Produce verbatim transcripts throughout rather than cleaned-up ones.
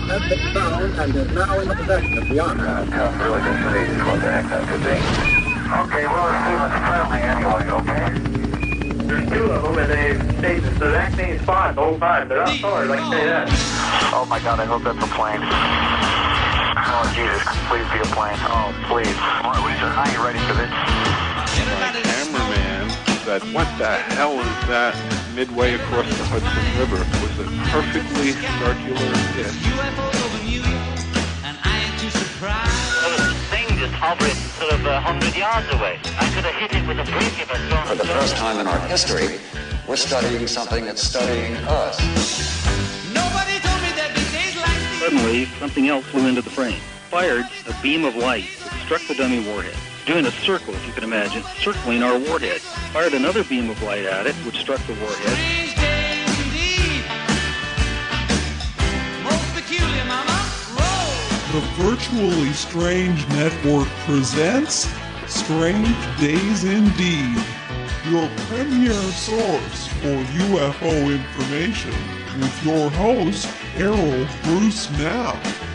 has been found and is now in the possession of the Army. Uh, tough, really just amazing what the heck that could be. Okay, well, let's see what's friendly anyway, okay? There's two of them, and they stayed in the exact same spot the whole time. They're outdoors, I can say that. Oh, my God, I hope that's a plane. Oh, Jesus, please be a plane. Oh, please. All right, Lisa, are you ready for this? My cameraman said, what the hell is that midway across the Hudson River? It was a perfectly circular disc. The thing just hovered sort of a hundred yards away. I could have hit it with a brick if I'd gone. For the first time in our history, we're studying something that's studying us. Nobody told me that these days like these. Suddenly, something else flew into the frame. Fired a beam of light that struck the dummy warhead, doing a circle, if you can imagine, circling our warhead. Fired another beam of light at it, which struck the warhead. Strange days indeed. Most peculiar, mama. The Virtually Strange Network presents Strange Days Indeed, your premier source for U F O information, with your host, Errol Bruce Now.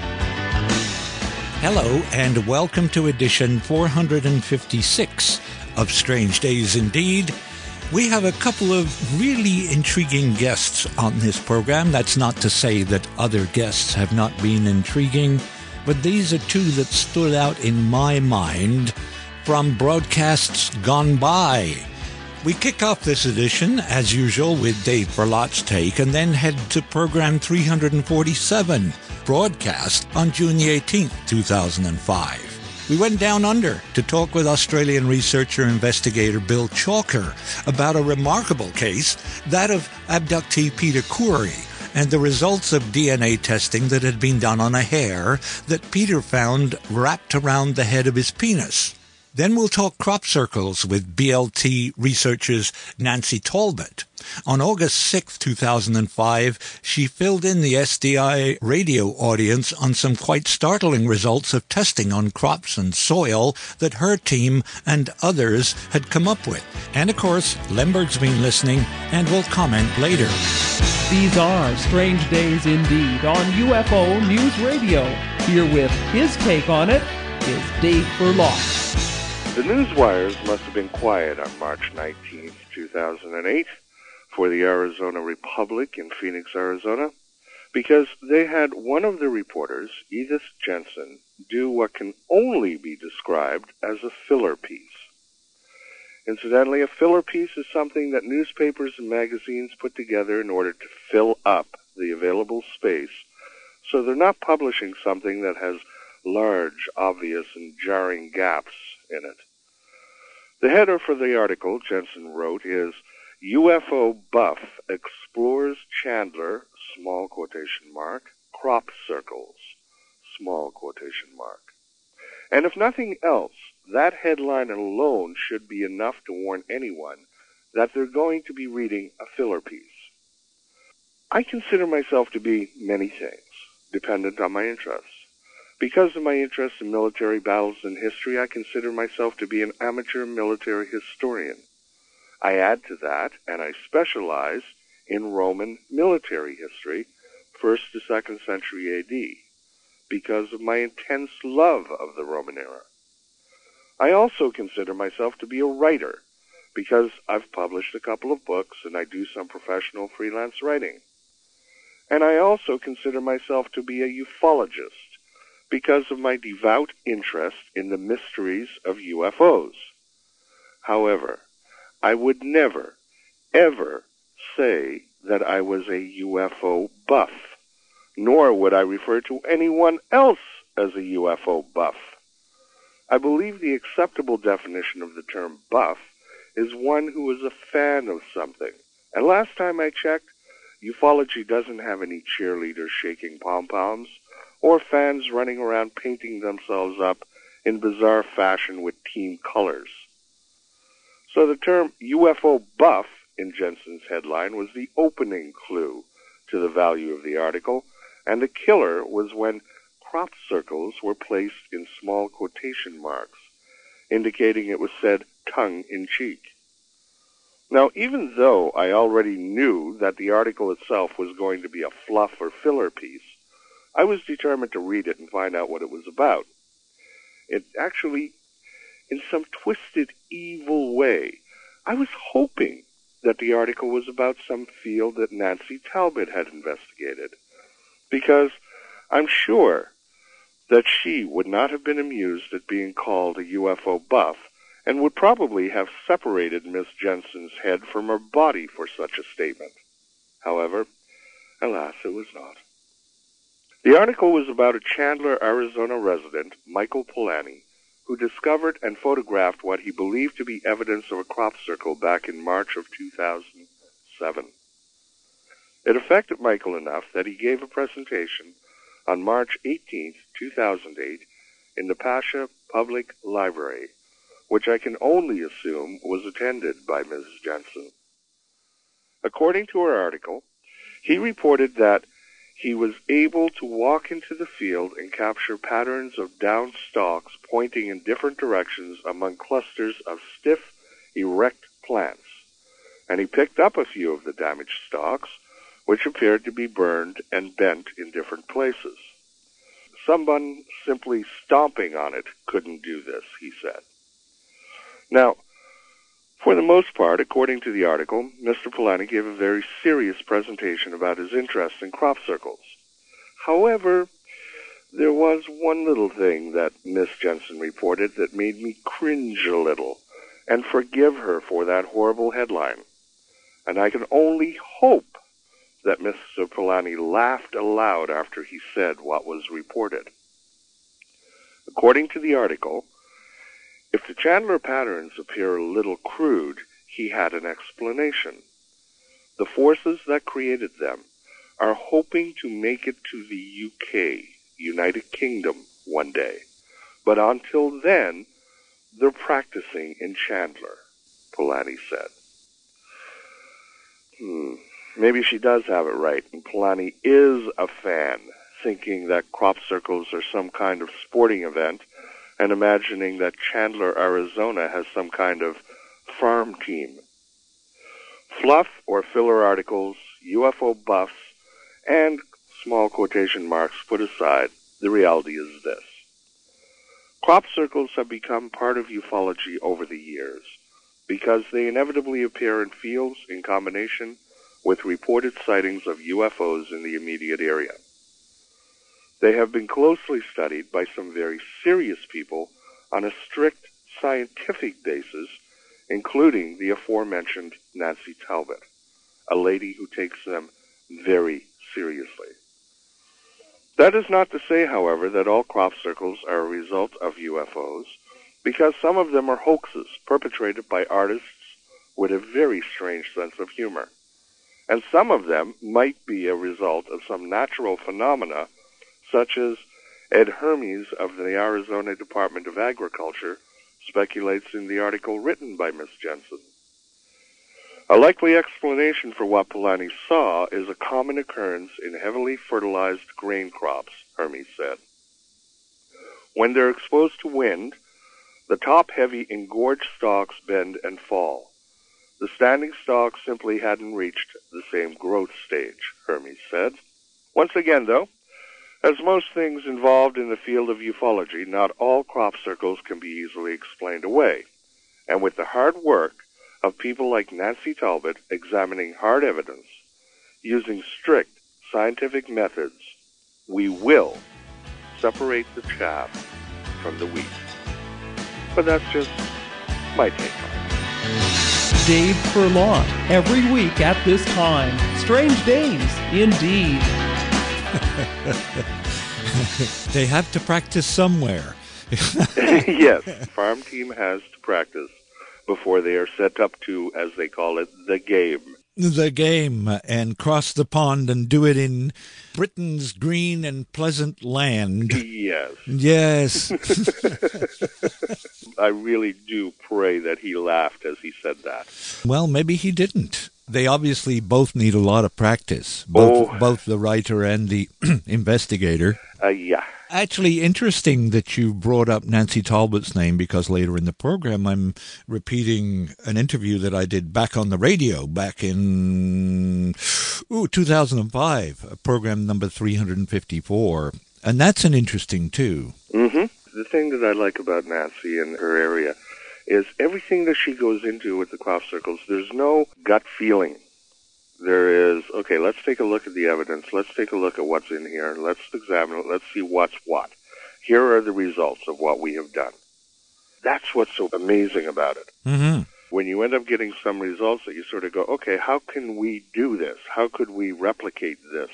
Hello, and welcome to edition four hundred fifty-six of Strange Days Indeed. We have a couple of really intriguing guests on this program. That's not to say that other guests have not been intriguing, but these are two that stood out in my mind from broadcasts gone by. We kick off this edition, as usual, with Dave Berlotte's take, and then head to program three hundred forty-seven, broadcast on June eighteenth, two thousand five. We went down under to talk with Australian researcher investigator Bill Chalker about a remarkable case, that of abductee Peter Coury, and the results of D N A testing that had been done on a hair that Peter found wrapped around the head of his penis. Then we'll talk crop circles with B L T researchers Nancy Talbot. On August sixth, two thousand five, she filled in the S D I radio audience on some quite startling results of testing on crops and soil that her team and others had come up with. And of course, Lemberg's been listening and will comment later. These are Strange Days Indeed on U F O News Radio. Here with his take on it is Dave Berlotte. The news wires must have been quiet on March nineteenth, two thousand eight for the Arizona Republic in Phoenix, Arizona, because they had one of the reporters, Edith Jensen, do what can only be described as a filler piece. Incidentally, a filler piece is something that newspapers and magazines put together in order to fill up the available space, so they're not publishing something that has large, obvious, and jarring gaps in it. The header for the article Jensen wrote is, U F O Buff Explores Chandler, small quotation mark, crop circles, small quotation mark. And if nothing else, that headline alone should be enough to warn anyone that they're going to be reading a filler piece. I consider myself to be many things, dependent on my interests. Because of my interest in military battles and history, I consider myself to be an amateur military historian. I add to that, and I specialize in Roman military history, first to second century A D, because of my intense love of the Roman era. I also consider myself to be a writer, because I've published a couple of books and I do some professional freelance writing. And I also consider myself to be a ufologist, because of my devout interest in the mysteries of U F Os. However, I would never, ever say that I was a U F O buff, nor would I refer to anyone else as a U F O buff. I believe the acceptable definition of the term buff is one who is a fan of something. And last time I checked, ufology doesn't have any cheerleaders shaking pom-poms, or fans running around painting themselves up in bizarre fashion with team colors. So the term U F O buff in Jensen's headline was the opening clue to the value of the article, and the killer was when crop circles were placed in small quotation marks, indicating it was said tongue-in-cheek. Now, even though I already knew that the article itself was going to be a fluff or filler piece, I was determined to read it and find out what it was about. It actually, in some twisted, evil way, I was hoping that the article was about some field that Nancy Talbot had investigated, because I'm sure that she would not have been amused at being called a U F O buff and would probably have separated Miss Jensen's head from her body for such a statement. However, alas, it was not. The article was about a Chandler, Arizona resident, Michael Polanyi, who discovered and photographed what he believed to be evidence of a crop circle back in March of two thousand seven. It affected Michael enough that he gave a presentation on March eighteenth, two thousand eight, in the Pasha Public Library, which I can only assume was attended by Missus Jensen. According to her article, he reported that he was able to walk into the field and capture patterns of down stalks pointing in different directions among clusters of stiff, erect plants, and he picked up a few of the damaged stalks, which appeared to be burned and bent in different places. Someone simply stomping on it couldn't do this, he said. Now, for the most part, according to the article, Mister Polanyi gave a very serious presentation about his interest in crop circles. However, there was one little thing that Miss Jensen reported that made me cringe a little, and forgive her for that horrible headline. And I can only hope that Mister Polanyi laughed aloud after he said what was reported. According to the article, if the Chandler patterns appear a little crude, he had an explanation. The forces that created them are hoping to make it to the U K, United Kingdom, one day. But until then, they're practicing in Chandler, Polanyi said. Hmm, maybe she does have it right, and Polanyi is a fan, thinking that crop circles are some kind of sporting event, and imagining that Chandler, Arizona has some kind of farm team. Fluff or filler articles, U F O buffs, and small quotation marks put aside, the reality is this. Crop circles have become part of ufology over the years because they inevitably appear in fields in combination with reported sightings of U F Os in the immediate area. They have been closely studied by some very serious people on a strict scientific basis, including the aforementioned Nancy Talbot, a lady who takes them very seriously. That is not to say, however, that all crop circles are a result of U F Os, because some of them are hoaxes perpetrated by artists with a very strange sense of humor. And some of them might be a result of some natural phenomena, such as Ed Hermes of the Arizona Department of Agriculture speculates in the article written by Miss Jensen. A likely explanation for what Polanyi saw is a common occurrence in heavily fertilized grain crops, Hermes said. When they're exposed to wind, the top-heavy engorged stalks bend and fall. The standing stalks simply hadn't reached the same growth stage, Hermes said. Once again, though, as most things involved in the field of ufology, not all crop circles can be easily explained away. And with the hard work of people like Nancy Talbot examining hard evidence, using strict scientific methods, we will separate the chaff from the wheat. But that's just my take on it. Dave Furlong, every week at this time. Strange days, indeed. They have to practice somewhere. Yes, farm team has to practice before they are set up to, as they call it, the game. The game, and cross the pond and do it in Britain's green and pleasant land. Yes. Yes. I really do pray that he laughed as he said that. Well, maybe he didn't. They obviously both need a lot of practice, both oh. both the writer and the investigator. Uh, yeah. Actually, interesting that you brought up Nancy Talbot's name, because later in the program I'm repeating an interview that I did back on the radio back in, ooh, Ooh, two thousand five, program number three hundred fifty-four. And that's an interesting, too. Mm-hmm. The thing that I like about Nancy and her area is everything that she goes into with the crop circles, there's no gut feeling. There is, okay, let's take a look at the evidence. Let's take a look at what's in here. Let's examine it. Let's see what's what. Here are the results of what we have done. That's what's so amazing about it. Mm-hmm. When you end up getting some results that you sort of go, okay, how can we do this? How could we replicate this?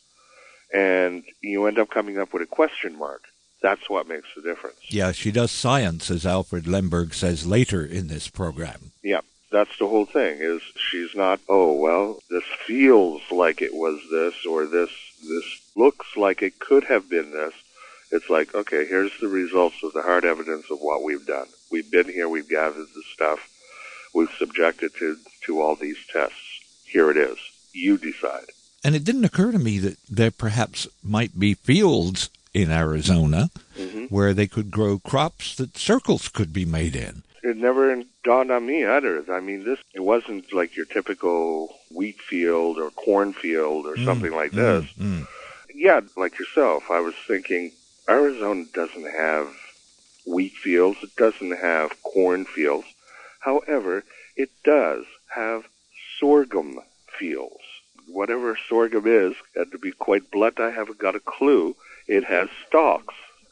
And you end up coming up with a question mark. That's what makes the difference. Yeah, she does science, as Alfred Lemberg says later in this program. Yeah, that's the whole thing, is she's not, oh, well, this feels like it was this, or this, this looks like it could have been this. It's like, okay, here's the results of the hard evidence of what we've done. We've been here, we've gathered the stuff, we've subjected to, to all these tests. Here it is. You decide. And it didn't occur to me that there perhaps might be fields in Arizona mm-hmm. where they could grow crops that circles could be made in. It never dawned on me either. I mean, this it wasn't like your typical wheat field or corn field or mm, something like mm, this. Mm. Yeah, like yourself, I was thinking Arizona doesn't have wheat fields. It doesn't have corn fields. However, it does have sorghum fields. Whatever sorghum is, and to be quite blunt, I haven't got a clue. It has stalks.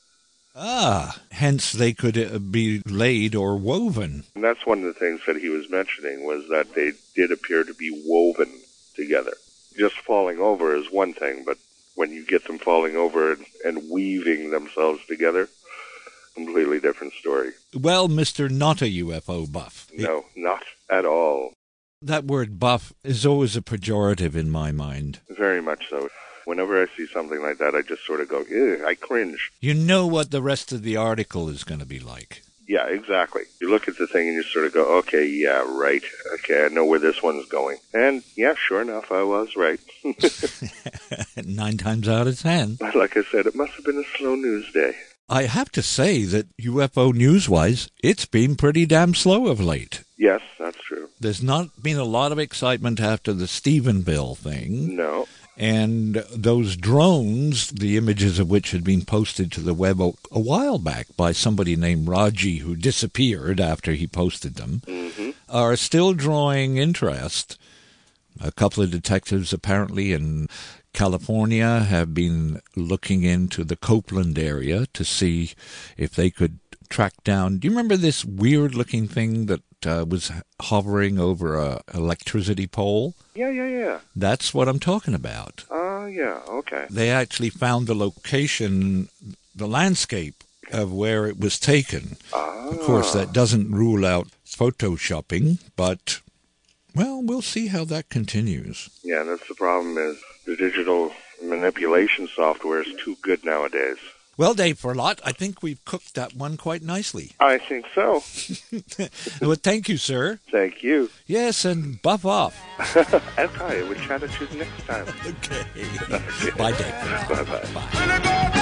Ah, hence they could uh, be laid or woven. And that's one of the things that he was mentioning, was that they did appear to be woven together. Just falling over is one thing, but when you get them falling over and, and weaving themselves together, completely different story. Well, Mister Not a U F O buff. No, not at all. That word buff is always a pejorative in my mind. Very much so. Whenever I see something like that, I just sort of go, ew, I cringe. You know what the rest of the article is going to be like. Yeah, exactly. You look at the thing and you sort of go, okay, yeah, right. Okay, I know where this one's going. And, yeah, sure enough, I was right. Nine times out of ten. But like I said, it must have been a slow news day. I have to say that U F O news-wise, it's been pretty damn slow of late. Yes, that's true. There's not been a lot of excitement after the Stephenville thing. No. And those drones, the images of which had been posted to the web a, a while back by somebody named Raji, who disappeared after he posted them, mm-hmm. are still drawing interest. A couple of detectives apparently in California have been looking into the Copeland area to see if they could track down. Do you remember this weird-looking thing that uh, was hovering over a electricity pole? Yeah, yeah, yeah. That's what I'm talking about. Oh, uh, yeah, okay. They actually found the location, the landscape of where it was taken. Ah. Of course, that doesn't rule out photoshopping, but, well, we'll see how that continues. Yeah, that's the problem is the digital manipulation software is too good nowadays. Well, Dave Ferlot, I think we've cooked that one quite nicely. I think so. Well, thank you, sir. Thank you. Yes, and buff off. Okay, we'll chat at you next time. Okay. Okay. Bye, Dave. Bye-bye. Bye.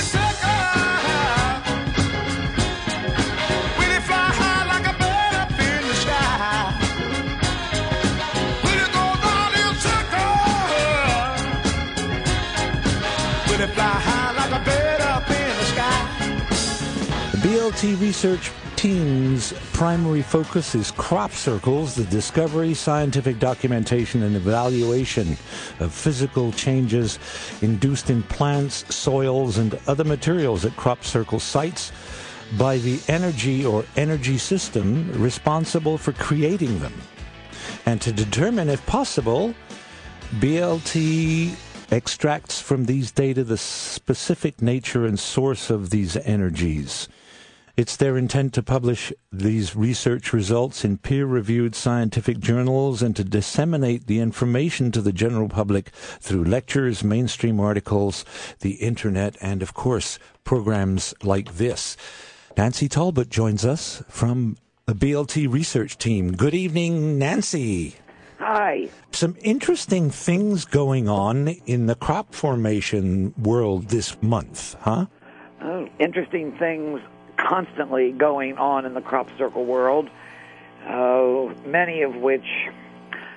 B L T Research Team's primary focus is crop circles, the discovery, scientific documentation, and evaluation of physical changes induced in plants, soils, and other materials at crop circle sites by the energy or energy system responsible for creating them. And to determine, if possible, B L T extracts from these data the specific nature and source of these energies. It's their intent to publish these research results in peer-reviewed scientific journals and to disseminate the information to the general public through lectures, mainstream articles, the Internet, and, of course, programs like this. Nancy Talbot joins us from the B L T research team. Good evening, Nancy. Hi. Some interesting things going on in the crop formation world this month, huh? Oh, interesting things constantly going on in the crop circle world, uh, many of which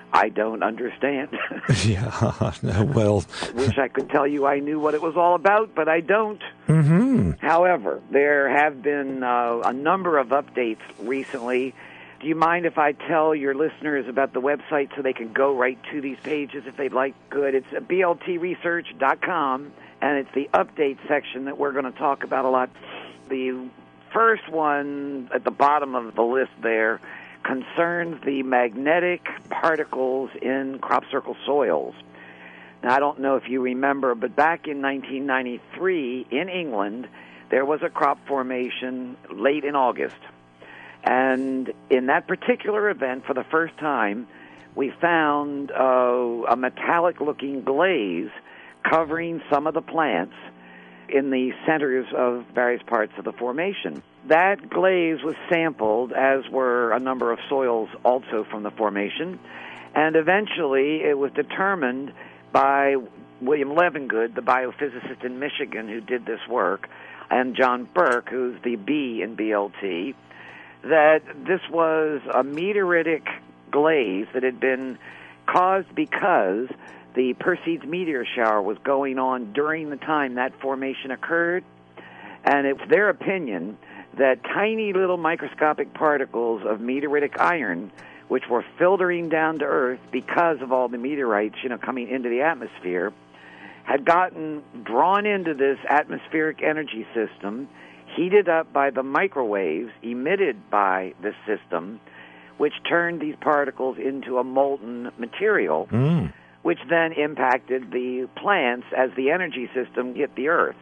I don't understand. Yeah, well... Wish I could tell you I knew what it was all about, but I don't. Mm-hmm. However, there have been uh, a number of updates recently. Do you mind if I tell your listeners about the website so they can go right to these pages if they'd like? Good. It's b l t research dot com, and it's the update section that we're going to talk about a lot. The first one at the bottom of the list there concerns the magnetic particles in crop circle soils. Now, I don't know if you remember, but back in nineteen ninety-three in England, there was a crop formation late in August. And in that particular event, for the first time, we found uh, a metallic-looking glaze covering some of the plants in the centers of various parts of the formation. That glaze was sampled, as were a number of soils also from the formation, and eventually it was determined by William Levengood, the biophysicist in Michigan who did this work, and John Burke, who's the B in B L T, that this was a meteoritic glaze that had been caused because the Perseids meteor shower was going on during the time that formation occurred, and it's their opinion that tiny little microscopic particles of meteoritic iron, which were filtering down to Earth because of all the meteorites, you know, coming into the atmosphere, had gotten drawn into this atmospheric energy system, heated up by the microwaves emitted by this system, which turned these particles into a molten material, mm. which then impacted the plants as the energy system hit the Earth.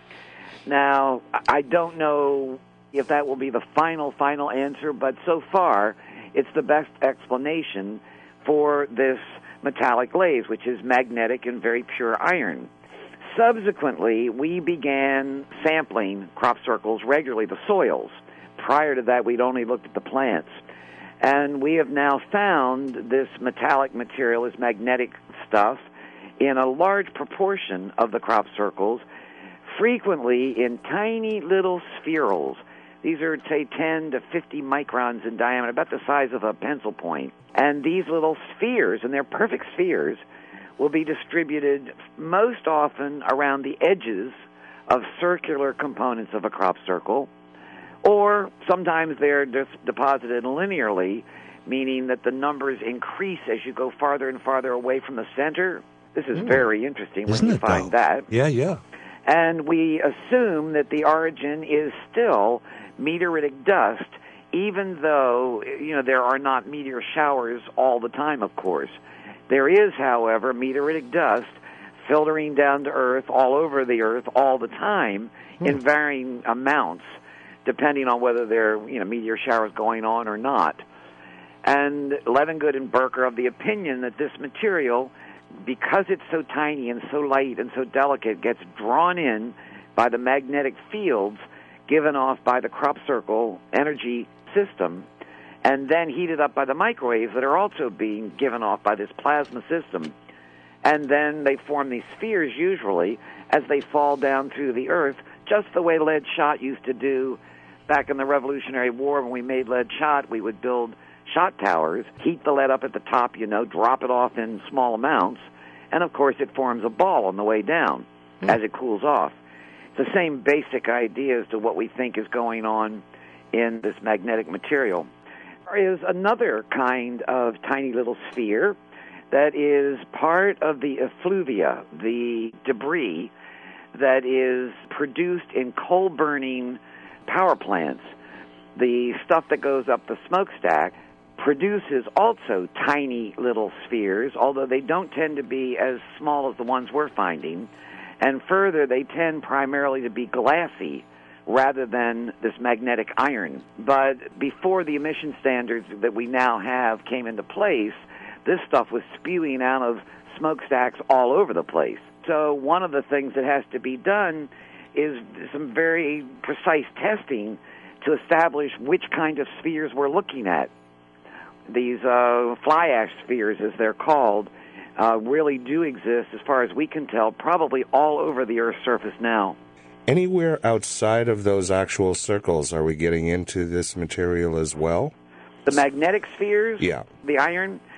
Now, I don't know if that will be the final, final answer, but so far, it's the best explanation for this metallic glaze, which is magnetic and very pure iron. Subsequently, we began sampling crop circles regularly, the soils. Prior to that, we'd only looked at the plants. And we have now found this metallic material, this magnetic stuff, in a large proportion of the crop circles, frequently in tiny little spherules. These are, say, ten to fifty microns in diameter, about the size of a pencil point. And these little spheres, and they're perfect spheres, will be distributed most often around the edges of circular components of a crop circle, or sometimes they're just deposited linearly, meaning that the numbers increase as you go farther and farther away from the center. This is mm. very interesting Isn't when you it, find though? that. Yeah, yeah. And we assume that the origin is still meteoritic dust, even though, you know, there are not meteor showers all the time, of course. There is, however, meteoritic dust filtering down to Earth, all over the Earth, all the time, hmm. in varying amounts, depending on whether there are, you know, meteor showers going on or not. And Levengood and Burke are of the opinion that this material, because it's so tiny and so light and so delicate, gets drawn in by the magnetic fields given off by the crop circle energy system, and then heated up by the microwaves that are also being given off by this plasma system. And then they form these spheres, usually, as they fall down through the Earth, just the way lead shot used to do back in the Revolutionary War. When we made lead shot, we would build shot towers, heat the lead up at the top, you know, drop it off in small amounts, and, of course, it forms a ball on the way down mm. as it cools off. It's the same basic idea as to what we think is going on in this magnetic material. There is another kind of tiny little sphere that is part of the effluvia, the debris that is produced in coal-burning power plants. The stuff that goes up the smokestack produces also tiny little spheres, although they don't tend to be as small as the ones we're finding. And further, they tend primarily to be glassy rather than this magnetic iron. But before the emission standards that we now have came into place, this stuff was spewing out of smokestacks all over the place. So one of the things that has to be done is some very precise testing to establish which kind of spheres we're looking at. These uh, fly ash spheres, as they're called, uh, really do exist, as far as we can tell, probably all over the Earth's surface now. Anywhere outside of those actual circles, are we getting into this material as well? The magnetic spheres? Yeah. The iron?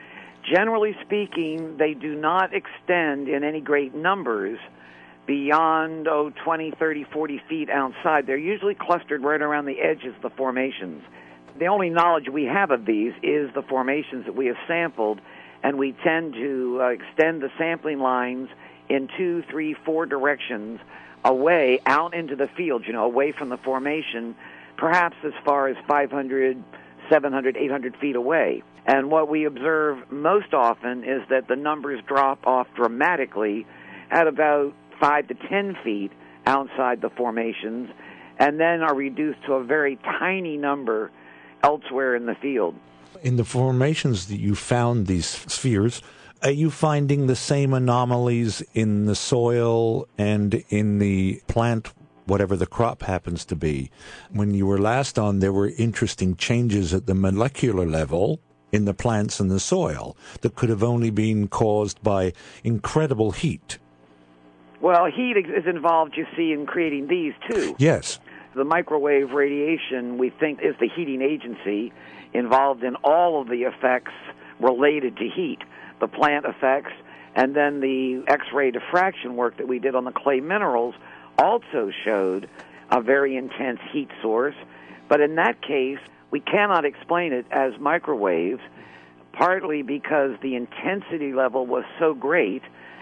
Generally speaking, they do not extend in any great numbers beyond, oh, twenty, thirty, forty feet outside. They're usually clustered right around the edges of the formations. The only knowledge we have of these is the formations that we have sampled, and we tend to uh, extend the sampling lines in two, three, four directions away out into the field, you know, away from the formation, perhaps as far as five hundred, seven hundred, eight hundred feet away. And what we observe most often is that the numbers drop off dramatically at about five to ten feet outside the formations, and then are reduced to a very tiny number elsewhere in the field. In the formations that you found these spheres, are you finding the same anomalies in the soil and in the plant, whatever the crop happens to be? When you were last on, there were interesting changes at the molecular level in the plants and the soil that could have only been caused by incredible heat. Well, heat is involved, you see, in creating these, too. Yes. The microwave radiation, we think, is the heating agency involved in all of the effects related to heat, the plant effects, and then the X-ray diffraction work that we did on the clay minerals also showed a very intense heat source. But in that case, we cannot explain it as microwaves, partly because the intensity level was so great,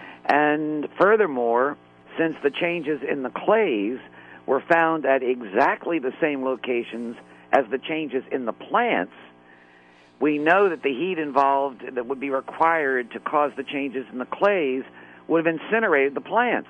and furthermore, since the changes in the clays were found at exactly the same locations as the changes in the plants, we know that the heat involved that would be required to cause the changes in the clays would have incinerated the plants.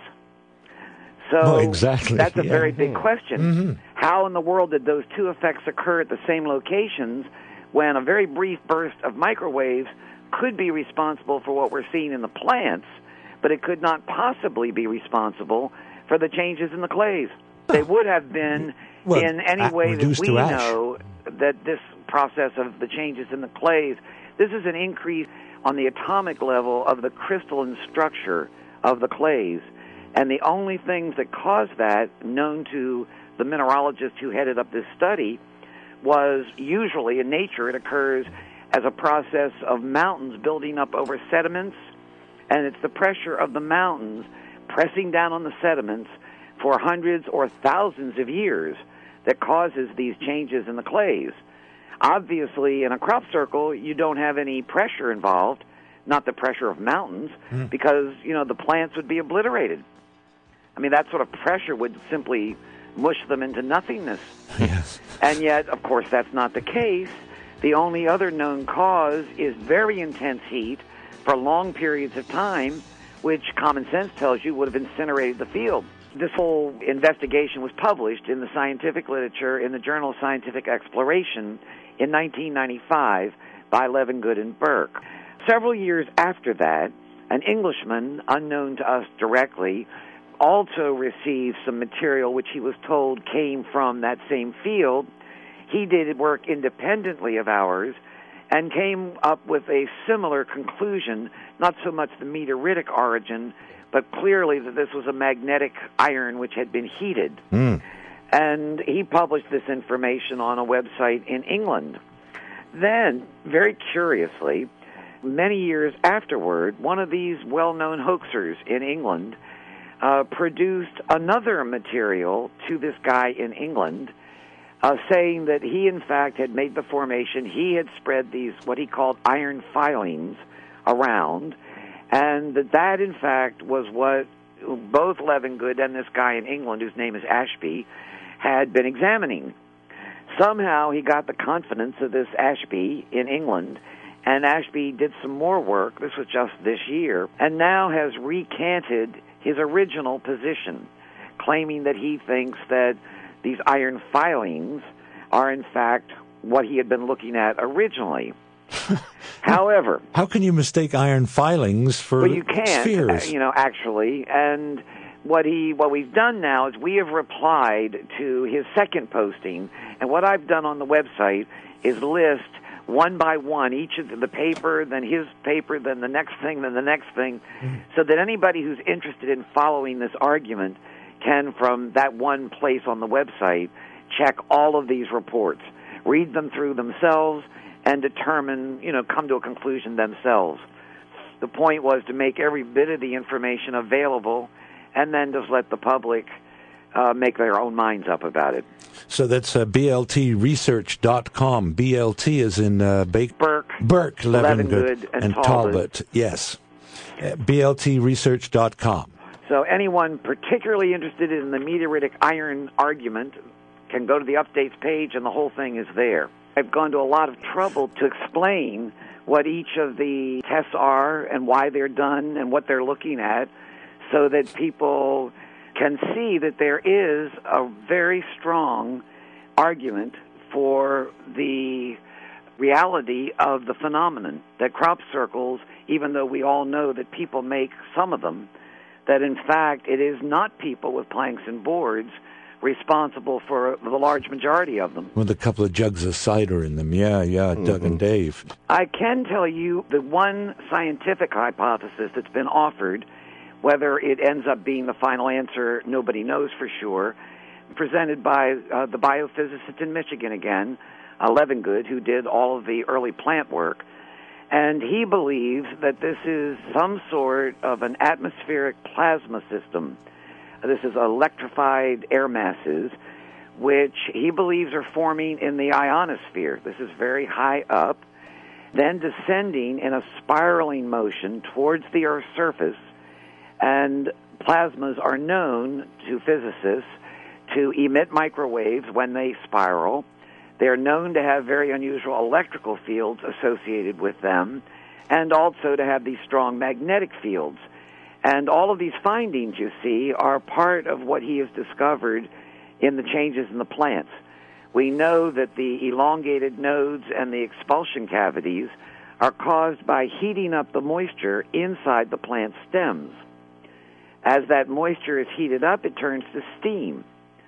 So oh, exactly. that's a yeah. very big question. Mm-hmm. How in the world did those two effects occur at the same locations when a very brief burst of microwaves could be responsible for what we're seeing in the plants, but it could not possibly be responsible for the changes in the clays? They would have been well, in any way that we know that this process of the changes in the clays, this is an increase on the atomic level of the crystalline structure of the clays. And the only things that caused that, known to the mineralogist who headed up this study, was usually in nature it occurs as a process of mountains building up over sediments, and it's the pressure of the mountains pressing down on the sediments for hundreds or thousands of years that causes these changes in the clays. Obviously, in a crop circle, you don't have any pressure involved, not the pressure of mountains, mm. because, you know, the plants would be obliterated. I mean, that sort of pressure would simply mush them into nothingness. Yes. And yet, of course, that's not the case. The only other known cause is very intense heat for long periods of time, which common sense tells you would have incinerated the field. This whole investigation was published in the scientific literature in the Journal of Scientific Exploration in nineteen ninety-five by Levengood and Burke. Several years after that, an Englishman, unknown to us directly, also received some material which he was told came from that same field. He did work independently of ours and came up with a similar conclusion, not so much the meteoritic origin, but clearly that this was a magnetic iron which had been heated. Mm. And he published this information on a website in England. Then, very curiously, many years afterward, one of these well-known hoaxers in England uh, produced another material to this guy in England, uh, saying that he, in fact, had made the formation. He had spread these, what he called iron filings, around, and that that, in fact, was what both Levengood and this guy in England, whose name is Ashby, had been examining. Somehow he got the confidence of this Ashby in England, and Ashby did some more work, this was just this year, and now has recanted his original position, claiming that he thinks that these iron filings are, in fact, what he had been looking at originally. However, how can you mistake iron filings for well, you can't, spheres? Uh, you know, actually, and what he what we've done now is we have replied to his second posting, and what I've done on the website is list one by one each of the paper, then his paper, then the next thing, then the next thing, mm-hmm. so that anybody who's interested in following this argument can, from that one place on the website, check all of these reports, read them through themselves, and determine, you know, come to a conclusion themselves. The point was to make every bit of the information available and then just let the public uh, make their own minds up about it. So that's uh, B L T research dot com. B L T is in uh, ba- Burke, Burke, Levengood, Levengood and, and Talbot. Talbot. Yes. Uh, B L T research dot com. So anyone particularly interested in the meteoritic iron argument can go to the updates page, and the whole thing is there. I've gone to a lot of trouble to explain what each of the tests are and why they're done and what they're looking at, so that people can see that there is a very strong argument for the reality of the phenomenon, that crop circles, even though we all know that people make some of them, that in fact it is not people with planks and boards responsible for the large majority of them. With a couple of jugs of cider in them. Yeah, yeah, mm-hmm. Doug and Dave. I can tell you the one scientific hypothesis that's been offered, whether it ends up being the final answer, nobody knows for sure, presented by uh, the biophysicist in Michigan again, uh, Levengood, who did all of the early plant work. And he believes that this is some sort of an atmospheric plasma system. This is electrified air masses, which he believes are forming in the ionosphere. This is very high up, then descending in a spiraling motion towards the Earth's surface. And plasmas are known to physicists to emit microwaves when they spiral. They're known to have very unusual electrical fields associated with them, and also to have these strong magnetic fields. And all of these findings, you see, are part of what he has discovered in the changes in the plants. We know that the elongated nodes and the expulsion cavities are caused by heating up the moisture inside the plant stems. As that moisture is heated up, it turns to steam.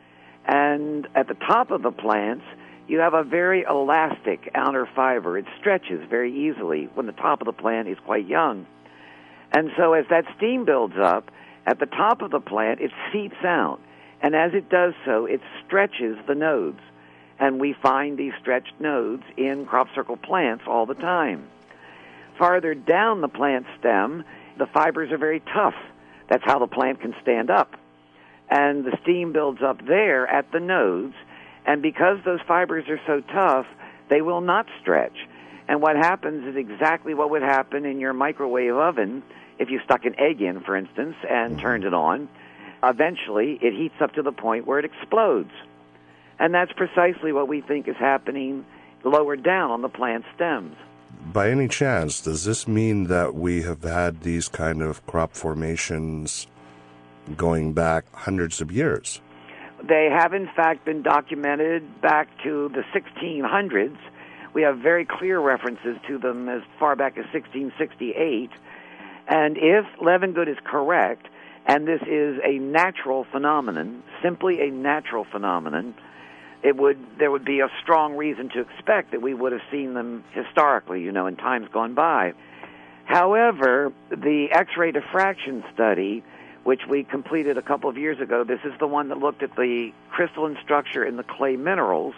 And at the top of the plants, you have a very elastic outer fiber. It stretches very easily when the top of the plant is quite young. And so as that steam builds up, at the top of the plant, it seeps out. And as it does so, it stretches the nodes. And we find these stretched nodes in crop circle plants all the time. Farther down the plant stem, the fibers are very tough. That's how the plant can stand up. And the steam builds up there at the nodes. And because those fibers are so tough, they will not stretch. And what happens is exactly what would happen in your microwave oven if you stuck an egg in, for instance, and turned it on. Eventually, it heats up to the point where it explodes. And that's precisely what we think is happening lower down on the plant stems. By any chance, does this mean that we have had these kind of crop formations going back hundreds of years? They have, in fact, been documented back to the sixteen hundreds. We have very clear references to them as far back as sixteen sixty-eight. And if Levengood is correct, and this is a natural phenomenon, simply a natural phenomenon, it would there would be a strong reason to expect that we would have seen them historically, you know, in times gone by. However, the X-ray diffraction study, which we completed a couple of years ago, this is the one that looked at the crystalline structure in the clay minerals.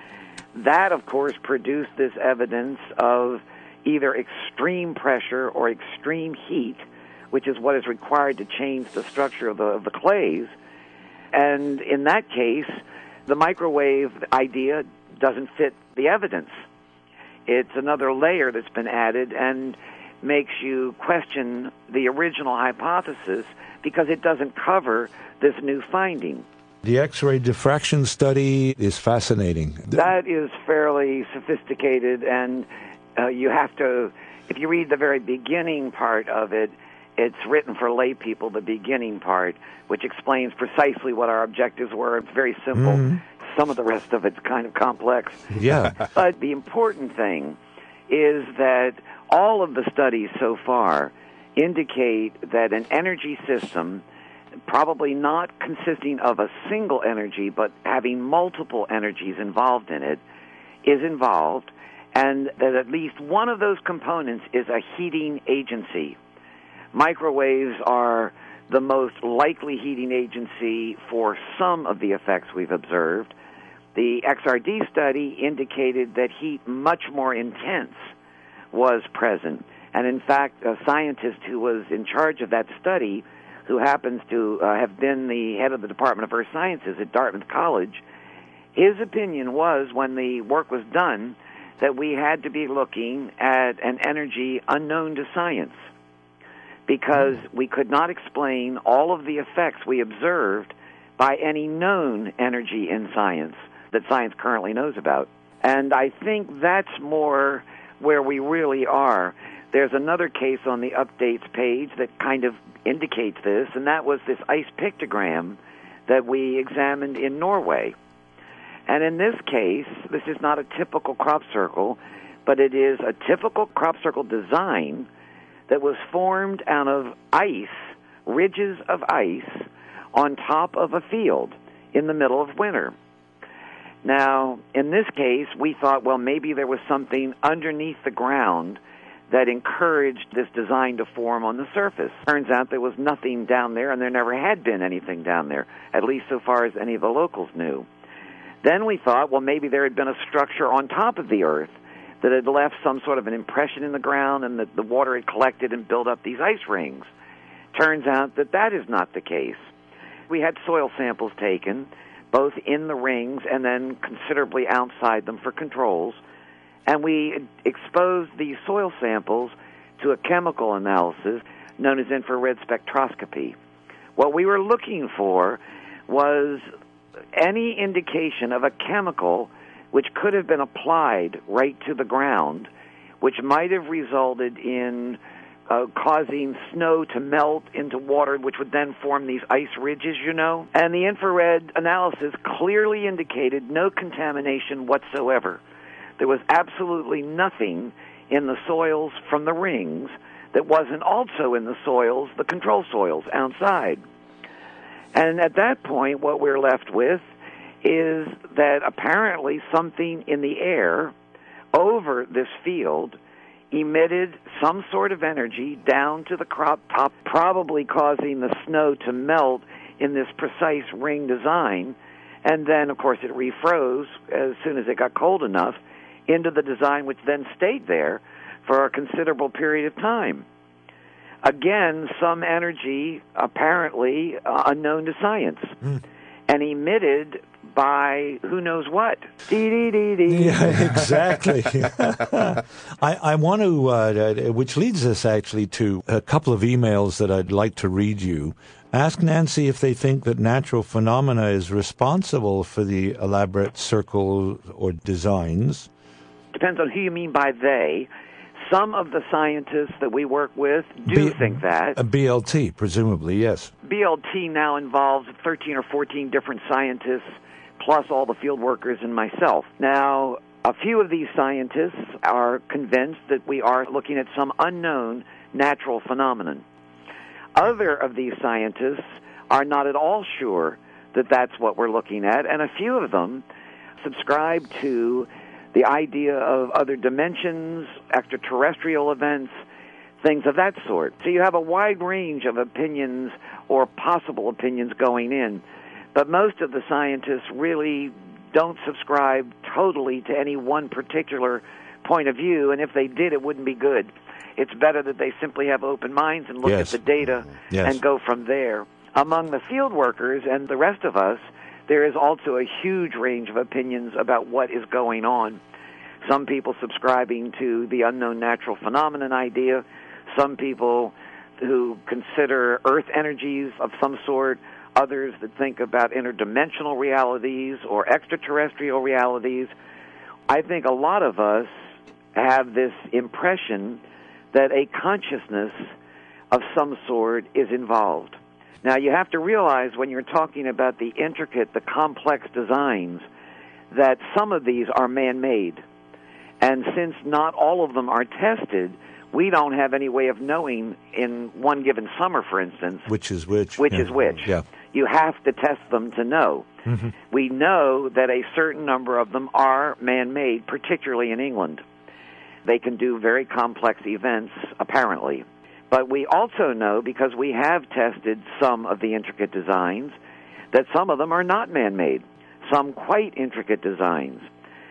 That, of course, produced this evidence of either extreme pressure or extreme heat, which is what is required to change the structure of the, of the clays. And in that case, the microwave idea doesn't fit the evidence. It's another layer that's been added and makes you question the original hypothesis because it doesn't cover this new finding. The X-ray diffraction study is fascinating. That is fairly sophisticated, and uh, you have to, if you read the very beginning part of it, it's written for lay people, the beginning part, which explains precisely what our objectives were. It's very simple. Mm-hmm. Some of the rest of it's kind of complex. Yeah. But the important thing is that all of the studies so far indicate that an energy system, probably not consisting of a single energy, but having multiple energies involved in it, is involved, and that at least one of those components is a heating agency. Microwaves are the most likely heating agency for some of the effects we've observed, The X R D study indicated that heat much more intense was present. And in fact, a scientist who was in charge of that study, who happens to uh, have been the head of the Department of Earth Sciences at Dartmouth College, his opinion was, when the work was done, that we had to be looking at an energy unknown to science, because we could not explain all of the effects we observed by any known energy in science that science currently knows about. And I think that's more where we really are. There's another case on the updates page that kind of indicates this, and that was this ice pictogram that we examined in Norway. And in this case, this is not a typical crop circle, but it is a typical crop circle design that was formed out of ice, ridges of ice, on top of a field in the middle of winter. Now, in this case, we thought, well, maybe there was something underneath the ground that encouraged this design to form on the surface. Turns out there was nothing down there, and there never had been anything down there, at least so far as any of the locals knew. Then we thought, well, maybe there had been a structure on top of the earth that had left some sort of an impression in the ground, and that the water had collected and built up these ice rings. Turns out that that is not the case. We had soil samples taken, both in the rings and then considerably outside them for controls, and we exposed these soil samples to a chemical analysis known as infrared spectroscopy. What we were looking for was any indication of a chemical which could have been applied right to the ground, which might have resulted in uh, causing snow to melt into water, which would then form these ice ridges, you know. And the infrared analysis clearly indicated no contamination whatsoever. There was absolutely nothing in the soils from the rings that wasn't also in the soils, the control soils outside. And at that point, what we're left with is that apparently something in the air over this field emitted some sort of energy down to the crop top, probably causing the snow to melt in this precise ring design. And then, of course, it refroze as soon as it got cold enough into the design, which then stayed there for a considerable period of time. Again, some energy apparently uh, unknown to science, mm. and emitted by who knows what. Dee-dee-dee-dee. Yeah, exactly. I, I want to, uh, which leads us actually to a couple of emails that I'd like to read you. Ask Nancy if they think that natural phenomena is responsible for the elaborate circles or designs. Depends on who you mean by they. Some of the scientists that we work with do B- think that. A B L T, presumably, yes. B L T now involves thirteen or fourteen different scientists, plus all the field workers and myself. Now, a few of these scientists are convinced that we are looking at some unknown natural phenomenon. Other of these scientists are not at all sure that that's what we're looking at, and a few of them subscribe to the idea of other dimensions, extraterrestrial events, things of that sort. So you have a wide range of opinions or possible opinions going in. But most of the scientists really don't subscribe totally to any one particular point of view, and if they did, it wouldn't be good. It's better that they simply have open minds and look yes. at the data yes. and go from there. Among the field workers and the rest of us, there is also a huge range of opinions about what is going on. Some people subscribing to the unknown natural phenomenon idea, some people who consider earth energies of some sort, others that think about interdimensional realities or extraterrestrial realities. I think a lot of us have this impression that a consciousness of some sort is involved. Now, you have to realize when you're talking about the intricate, the complex designs, that some of these are man-made. And since not all of them are tested, we don't have any way of knowing in one given summer, for instance, which is which. Which yeah. is which. Yeah. You have to test them to know. Mm-hmm. We know that a certain number of them are man-made, particularly in England. They can do very complex events, apparently. But we also know, because we have tested some of the intricate designs, that some of them are not man-made. some quite intricate designs.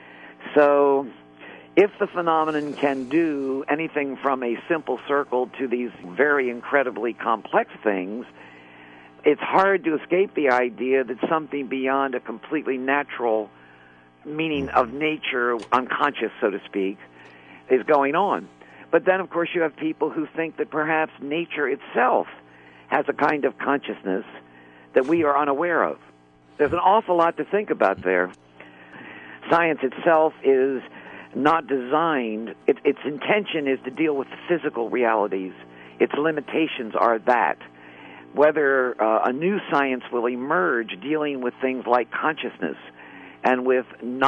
So if the phenomenon can do anything from a simple circle to these very incredibly complex things, it's hard to escape the idea that something beyond a completely natural meaning of nature, unconscious, so to speak, is going on. But then, of course, you have people who think that perhaps nature itself has a kind of consciousness that we are unaware of. There's an awful lot to think about there. Science itself is not designed, it, its intention is to deal with the physical realities. Its limitations are that. Whether uh, a new science will emerge dealing with things like consciousness and with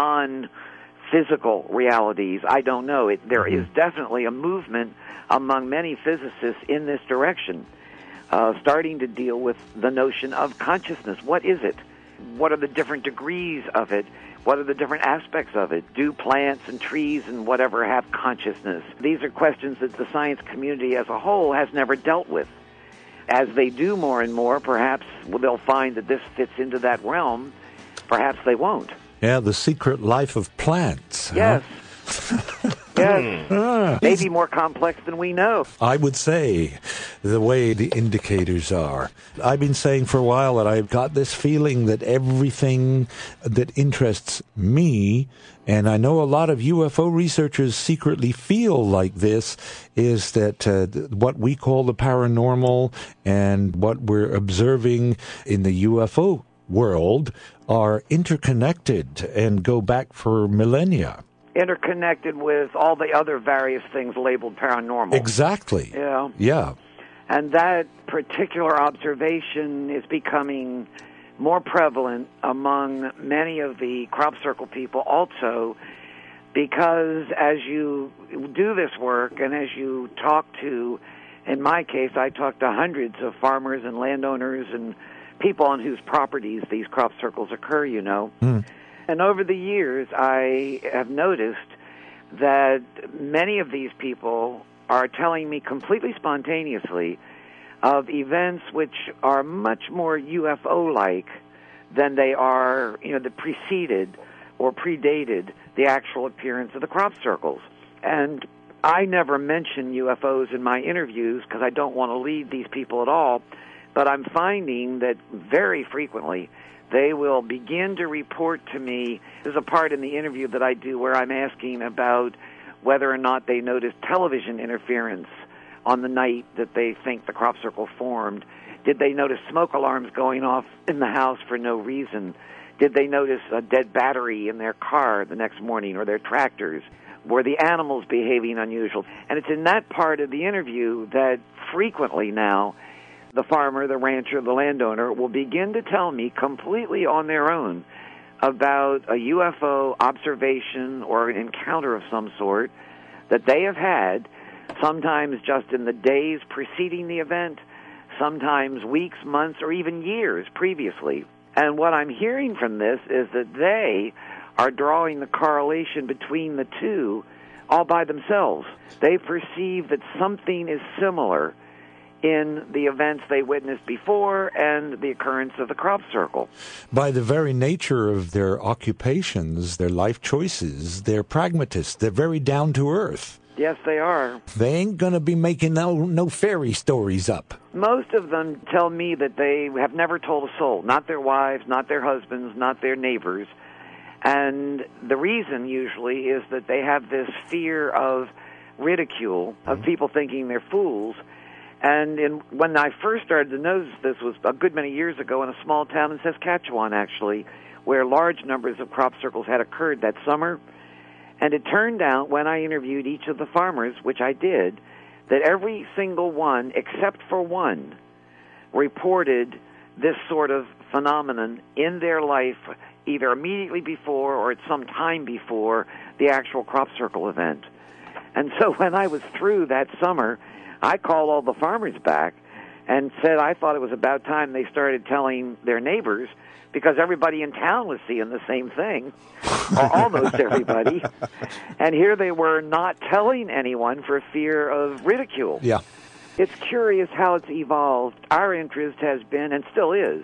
non-physical realities, I don't know. It, there is definitely a movement among many physicists in this direction, uh, starting to deal with the notion of consciousness. What is it? What are the different degrees of it? What are the different aspects of it? Do plants and trees and whatever have consciousness? These are questions that the science community as a whole has never dealt with. As they do more and more, perhaps they'll find that this fits into that realm. Perhaps they won't. Yeah, the secret life of plants. Yes. Huh? Yes. Ah. Maybe more complex than we know. I would say, the way the indicators are. I've been saying for a while that I've got this feeling that everything that interests me, and I know a lot of U F O researchers secretly feel like this, is that uh, what we call the paranormal and what we're observing in the U F O world are interconnected and go back for millennia. Interconnected with all the other various things labeled paranormal. Exactly. Yeah. Yeah. And that particular observation is becoming more prevalent among many of the crop circle people also, because as you do this work and as you talk to, in my case, I talk to hundreds of farmers and landowners and people on whose properties these crop circles occur, you know. Mm. And over the years, I have noticed that many of these people are telling me completely spontaneously of events which are much more U F O-like than they are, you know, that preceded or predated the actual appearance of the crop circles. And I never mention U F Os in my interviews because I don't want to lead these people at all, but I'm finding that very frequently they will begin to report to me. There's a part in the interview that I do where I'm asking about whether or not they noticed television interference on the night that they think the crop circle formed. Did they notice smoke alarms going off in the house for no reason? Did they notice a dead battery in their car the next morning or their tractors? Were the animals behaving unusual? And it's in that part of the interview that frequently now the farmer, the rancher, the landowner will begin to tell me completely on their own about a U F O observation or an encounter of some sort that they have had, sometimes just in the days preceding the event, sometimes weeks, months, or even years previously. And what I'm hearing from this is that they are drawing the correlation between the two all by themselves. They perceive that something is similar in the events they witnessed before and the occurrence of the crop circle. By the very nature of their occupations, their life choices, they're pragmatists. They're very down to earth. Yes, they are. They ain't going to be making no, no fairy stories up. Most of them tell me that they have never told a soul, not their wives, not their husbands, not their neighbors. And the reason usually is that they have this fear of ridicule, of people thinking they're fools. And in, when I first started to notice this was a good many years ago in a small town in Saskatchewan, actually, where large numbers of crop circles had occurred that summer. And it turned out, when I interviewed each of the farmers, which I did, that every single one, except for one, reported this sort of phenomenon in their life, either immediately before or at some time before the actual crop circle event. And so when I was through that summer, I called all the farmers back and said I thought it was about time they started telling their neighbors, because everybody in town was seeing the same thing, or almost everybody. And here they were not telling anyone for fear of ridicule. Yeah. It's curious how it's evolved. Our interest has been, and still is,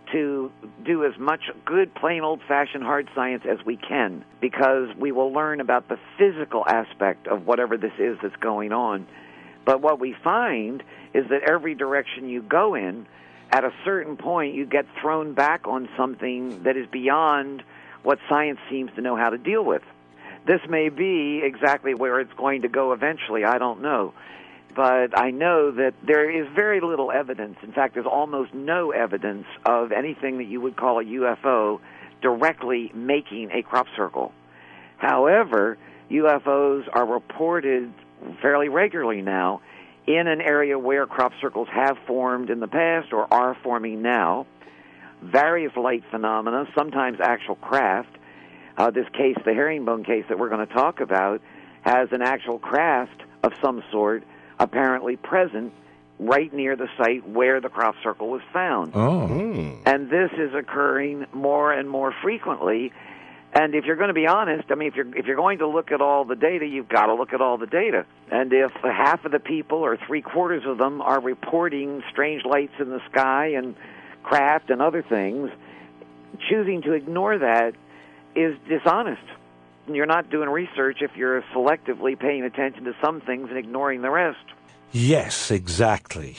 to do as much good, plain old-fashioned hard science as we can, because we will learn about the physical aspect of whatever this is that's going on. But what we find is that every direction you go in, at a certain point, you get thrown back on something that is beyond what science seems to know how to deal with. This may be exactly where it's going to go eventually, I don't know. But I know that there is very little evidence. In fact, there's almost no evidence of anything that you would call a U F O directly making a crop circle. However, U F Os are reported fairly regularly now in an area where crop circles have formed in the past or are forming now. Various light phenomena, sometimes actual craft. Uh, this case, the herringbone case that we're going to talk about, has an actual craft of some sort apparently present right near the site where the crop circle was found. Oh. Mm. And this is occurring more and more frequently. And if you're going to be honest, I mean, if you're if you're going to look at all the data, you've got to look at all the data. And if half of the people or three quarters of them are reporting strange lights in the sky and craft and other things, choosing to ignore that is dishonest. You're not doing research if you're selectively paying attention to some things and ignoring the rest. Yes, exactly.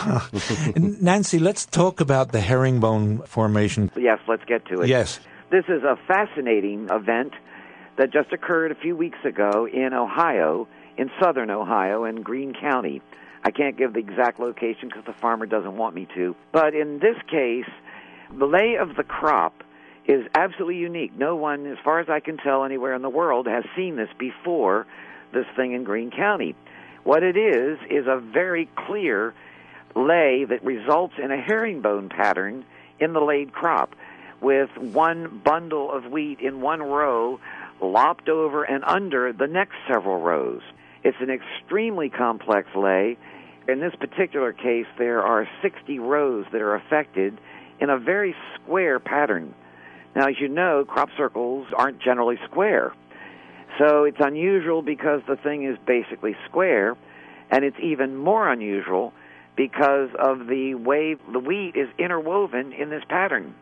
Nancy, let's talk about the herringbone formation. Yes, let's get to it. Yes. This is a fascinating event that just occurred a few weeks ago in Ohio, in southern Ohio, in Greene County. I can't give the exact location because the farmer doesn't want me to. But in this case, the lay of the crop is absolutely unique. No one, as far as I can tell, anywhere in the world has seen this before this thing in Greene County. What it is is a very clear lay that results in a herringbone pattern in the laid crop, with one bundle of wheat in one row lopped over and under the next several rows. It's an extremely complex lay. In this particular case, there are sixty rows that are affected in a very square pattern. Now, as you know, crop circles aren't generally square. So it's unusual because the thing is basically square, and it's even more unusual because of the way the wheat is interwoven in this pattern.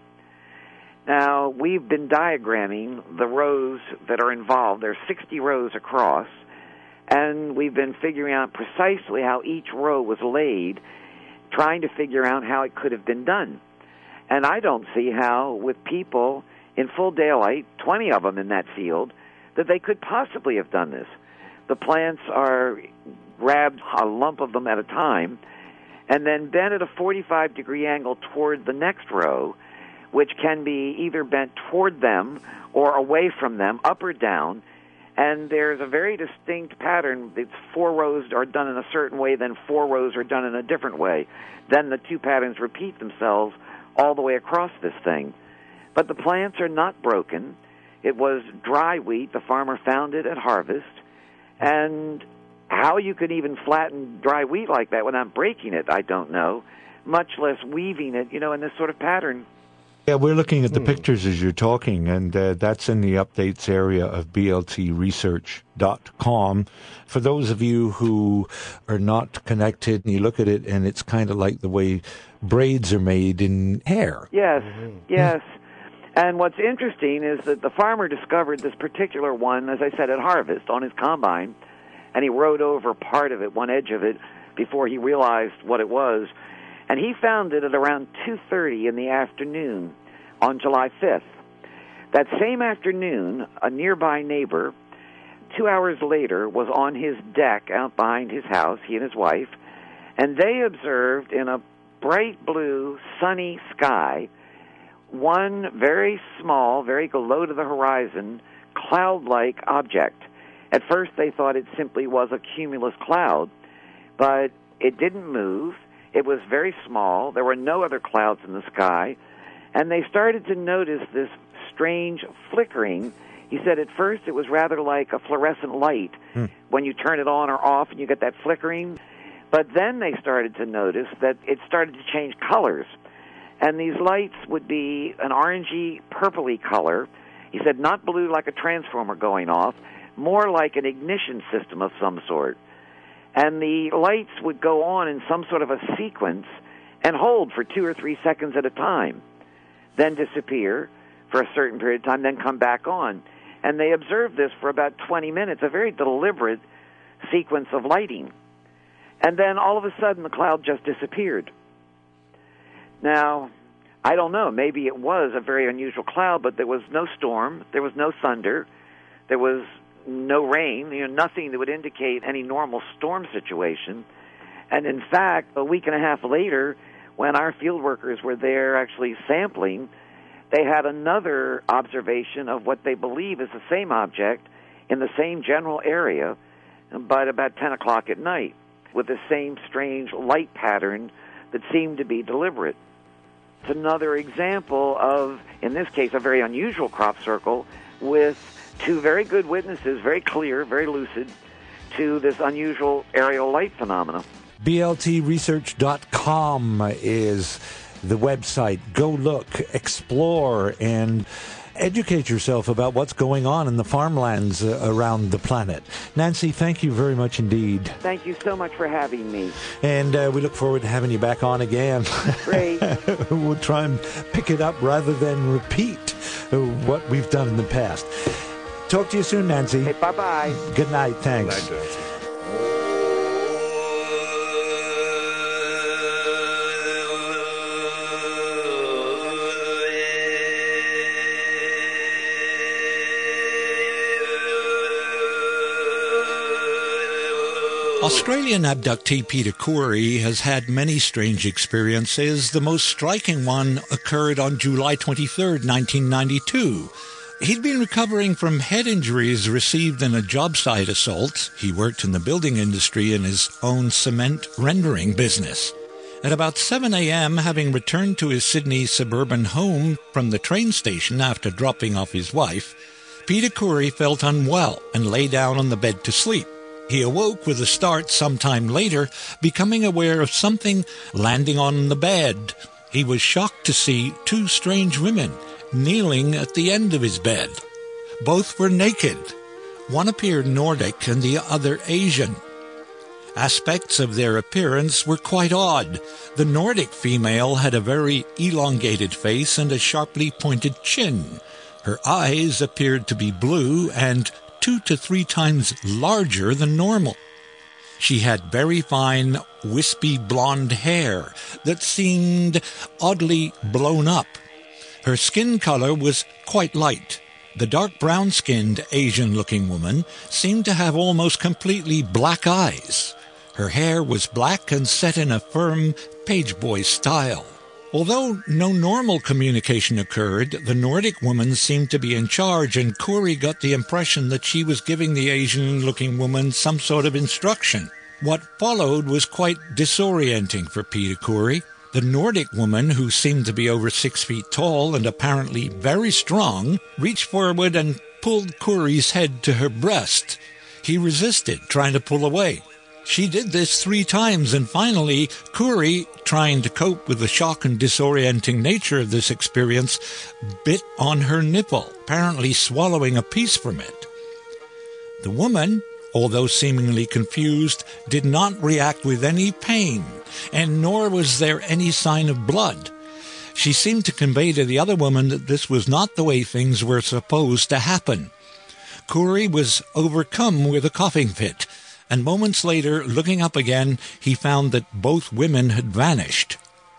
Now, we've been diagramming the rows that are involved. There are sixty rows across, and we've been figuring out precisely how each row was laid, trying to figure out how it could have been done. And I don't see how, with people in full daylight, twenty of them in that field, that they could possibly have done this. The plants are grabbed a lump of them at a time and then bent at a forty-five degree angle toward the next row, which can be either bent toward them or away from them, up or down. And there's a very distinct pattern. It's four rows are done in a certain way, then four rows are done in a different way. Then the two patterns repeat themselves all the way across this thing. But the plants are not broken. It was dry wheat. The farmer found it at harvest. And how you could even flatten dry wheat like that without breaking it, I don't know, much less weaving it, you know, in this sort of pattern. Yeah, we're looking at the pictures as you're talking, and uh, that's in the updates area of B L T research dot com. For those of you who are not connected, you look at it, and it's kind of like the way braids are made in hair. Yes, yes. And what's interesting is that the farmer discovered this particular one, as I said, at harvest on his combine, and he rode over part of it, one edge of it, before he realized what it was. And he found it at around two thirty in the afternoon on July fifth. That same afternoon, a nearby neighbor, two hours later, was on his deck out behind his house, he and his wife, and they observed in a bright blue, sunny sky one very small, very low to the horizon, cloud-like object. At first they thought it simply was a cumulus cloud, but it didn't move. It was very small. There were no other clouds in the sky. And they started to notice this strange flickering. He said at first it was rather like a fluorescent light hmm. when you turn it on or off and you get that flickering. But then they started to notice that it started to change colors. And these lights would be an orangey, purpley color. He said not blue like a transformer going off, more like an ignition system of some sort. And the lights would go on in some sort of a sequence and hold for two or three seconds at a time. then disappear for a certain period of time, then come back on. And they observed this for about twenty minutes, a very deliberate sequence of lighting. And then all of a sudden the cloud just disappeared. Now, I don't know, maybe it was a very unusual cloud, but there was no storm, there was no thunder, there was no rain, you know, nothing that would indicate any normal storm situation. And in fact, a week and a half later, when our field workers were there actually sampling, they had another observation of what they believe is the same object in the same general area, but about ten o'clock at night, with the same strange light pattern that seemed to be deliberate. It's another example of, in this case, a very unusual crop circle with two very good witnesses, very clear, very lucid, to this unusual aerial light phenomena. B L T research dot com is the website. Go look, explore, and educate yourself about what's going on in the farmlands uh, around the planet. Nancy, thank you very much indeed. Thank you so much for having me. And uh, we look forward to having you back on again. Great. We'll try and pick it up rather than repeat uh, what we've done in the past. Talk to you soon, Nancy. Hey, bye-bye. Good night. Thanks. Good night, Nancy. Australian abductee Peter Khoury has had many strange experiences. The most striking one occurred on July twenty-third, nineteen ninety-two. He'd been recovering from head injuries received in a job site assault. He worked in the building industry in his own cement rendering business. At about seven a.m., having returned to his Sydney suburban home from the train station after dropping off his wife, Peter Khoury felt unwell and lay down on the bed to sleep. He awoke with a start sometime later, becoming aware of something landing on the bed. He was shocked to see two strange women kneeling at the end of his bed. Both were naked. One appeared Nordic and the other Asian. Aspects of their appearance were quite odd. The Nordic female had a very elongated face and a sharply pointed chin. Her eyes appeared to be blue and two to three times larger than normal. She had very fine, wispy blonde hair that seemed oddly blown up. Her skin color was quite light. The dark brown-skinned, Asian-looking woman seemed to have almost completely black eyes. Her hair was black and set in a firm pageboy style. Although no normal communication occurred, the Nordic woman seemed to be in charge, and Khoury got the impression that she was giving the Asian-looking woman some sort of instruction. What followed was quite disorienting for Peter Khoury. The Nordic woman, who seemed to be over six feet tall and apparently very strong, reached forward and pulled Khoury's head to her breast. He resisted, trying to pull away. She did this three times, and finally, Khoury, trying to cope with the shock and disorienting nature of this experience, bit on her nipple, apparently swallowing a piece from it. The woman, although seemingly confused, did not react with any pain, and nor was there any sign of blood. She seemed to convey to the other woman that this was not the way things were supposed to happen. Khoury was overcome with a coughing fit, and moments later, looking up again, he found that both women had vanished.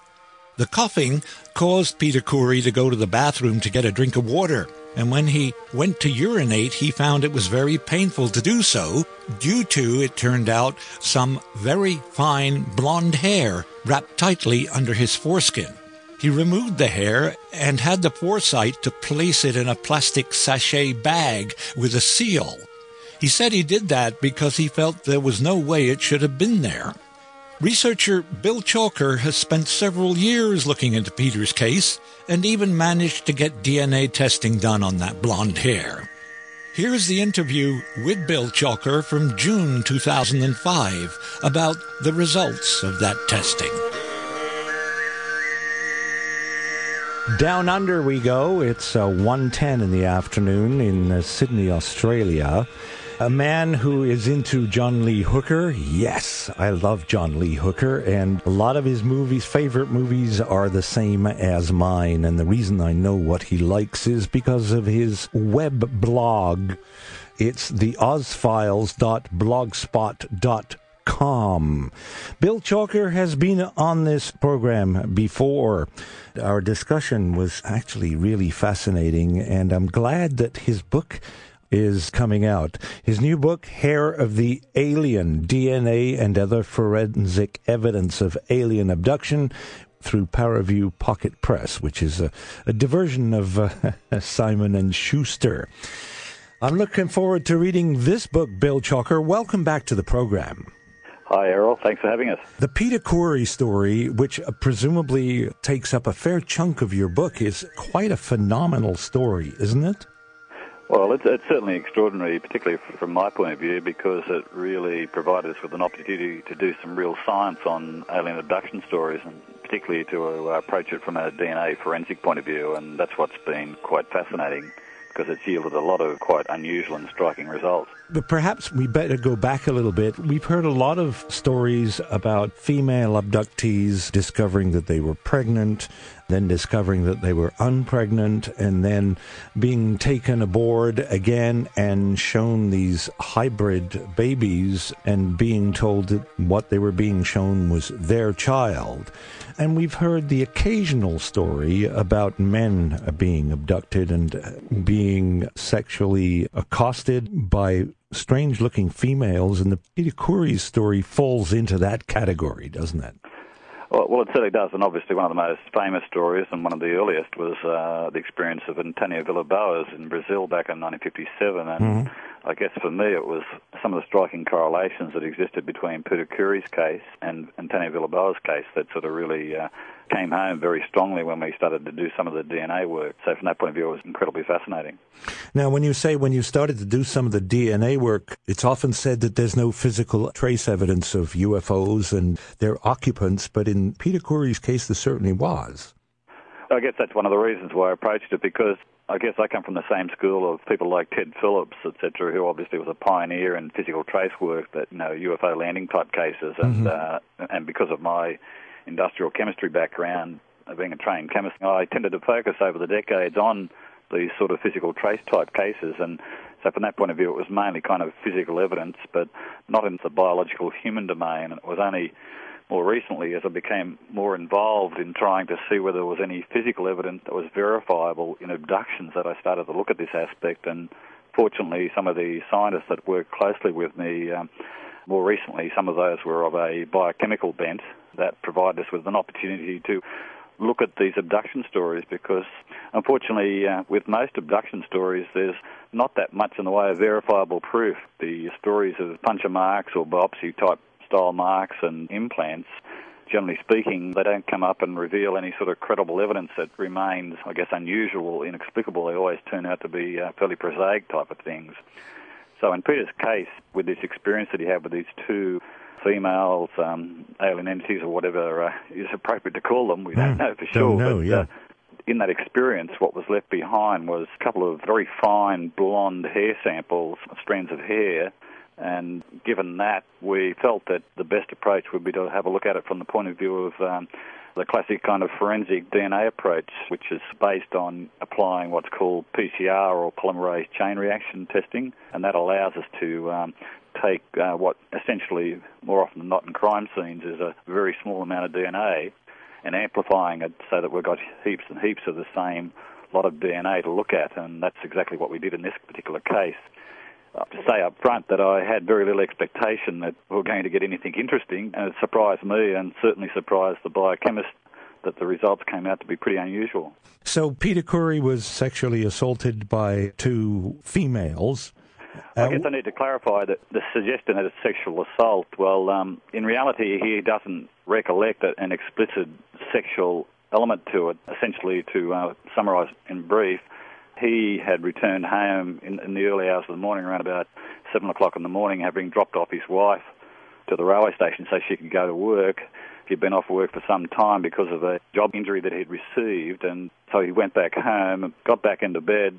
The coughing caused Peter Khoury to go to the bathroom to get a drink of water, and when he went to urinate, he found it was very painful to do so, due to, it turned out, some very fine blonde hair wrapped tightly under his foreskin. He removed the hair and had the foresight to place it in a plastic sachet bag with a seal. He said he did that because he felt there was no way it should have been there. Researcher Bill Chalker has spent several years looking into Peter's case and even managed to get D N A testing done on that blonde hair. Here's the interview with Bill Chalker from June two thousand five about the results of that testing. Down under we go. It's uh, one ten in the afternoon in uh, Sydney, Australia. A man who is into John Lee Hooker. Yes, I love John Lee Hooker, and a lot of his movies, favorite movies, are the same as mine. And the reason I know what he likes is because of his web blog. It's the ozfiles dot blogspot dot com. Bill Chalker has been on this program before. Our discussion was actually really fascinating, and I'm glad that his book is coming out. His new book, Hair of the Alien, D N A and Other Forensic Evidence of Alien Abduction, through Paraview Pocket Press, which is a, a diversion of uh, Simon and Schuster. I'm looking forward to reading this book, Bill Chalker. Welcome back to the program. Hi, Errol. Thanks for having us. The Peter Khoury story, which uh, presumably takes up a fair chunk of your book, is quite a phenomenal story, isn't it? Well, it's, it's certainly extraordinary, particularly from my point of view, because it really provided us with an opportunity to do some real science on alien abduction stories, and particularly to uh, approach it from a D N A forensic point of view, and that's what's been quite fascinating, because it's yielded a lot of quite unusual and striking results. But perhaps we better go back a little bit. We've heard a lot of stories about female abductees discovering that they were pregnant, then discovering that they were unpregnant, and then being taken aboard again and shown these hybrid babies and being told that what they were being shown was their child. And we've heard the occasional story about men being abducted and being sexually accosted by strange-looking females, and the Peter Khoury story falls into that category, doesn't it? Well, well, it certainly does, and obviously one of the most famous stories, and one of the earliest, was uh, the experience of Antonio Villas-Boas in Brazil back in nineteen fifty-seven, and mm-hmm. I guess for me it was some of the striking correlations that existed between Peter Khoury's case and Antonio Villas-Boas' case that sort of really uh, came home very strongly when we started to do some of the D N A work. So from that point of view, it was incredibly fascinating. Now, when you say when you started to do some of the D N A work, it's often said that there's no physical trace evidence of U F Os and their occupants, but in Peter Khoury's case, there certainly was. I guess that's one of the reasons why I approached it, because I guess I come from the same school of people like Ted Phillips, et cetera, who obviously was a pioneer in physical trace work, that, you know, U F O landing type cases, and mm-hmm. uh, and because of my industrial chemistry background, being a trained chemist, I tended to focus over the decades on these sort of physical trace type cases, and so from that point of view it was mainly kind of physical evidence, but not in the biological human domain. And it was only more recently, as I became more involved in trying to see whether there was any physical evidence that was verifiable in abductions, that I started to look at this aspect. And fortunately, some of the scientists that worked closely with me, um, more recently, some of those were of a biochemical bent that provided us with an opportunity to look at these abduction stories, because unfortunately uh, with most abduction stories there's not that much in the way of verifiable proof. The stories of puncture marks or biopsy type style marks and implants, generally speaking, they don't come up and reveal any sort of credible evidence that remains, I guess, unusual, inexplicable. They always turn out to be uh, fairly prosaic type of things. So in Peter's case, with this experience that he had with these two females, um, alien entities or whatever uh, is appropriate to call them, we don't mm, know for sure. Don't know, but, yeah. uh, in that experience, what was left behind was a couple of very fine blonde hair samples, strands of hair, and given that, we felt that the best approach would be to have a look at it from the point of view of um, the classic kind of forensic D N A approach, which is based on applying what's called P C R or polymerase chain reaction testing, and that allows us to um, take uh, what essentially, more often than not in crime scenes, is a very small amount of D N A and amplifying it so that we've got heaps and heaps of the same lot of D N A to look at, and that's exactly what we did in this particular case. I have to say up front that I had very little expectation that we were going to get anything interesting, and it surprised me and certainly surprised the biochemist that the results came out to be pretty unusual. So Peter Khoury was sexually assaulted by two females. I guess I need to clarify that the suggestion that it's sexual assault, well, um, in reality he doesn't recollect an explicit sexual element to it. Essentially, to uh, summarise in brief, he had returned home in, in the early hours of the morning, around about seven o'clock in the morning, having dropped off his wife to the railway station so she could go to work. He'd been off work for some time because of a job injury that he'd received, and so he went back home, got back into bed,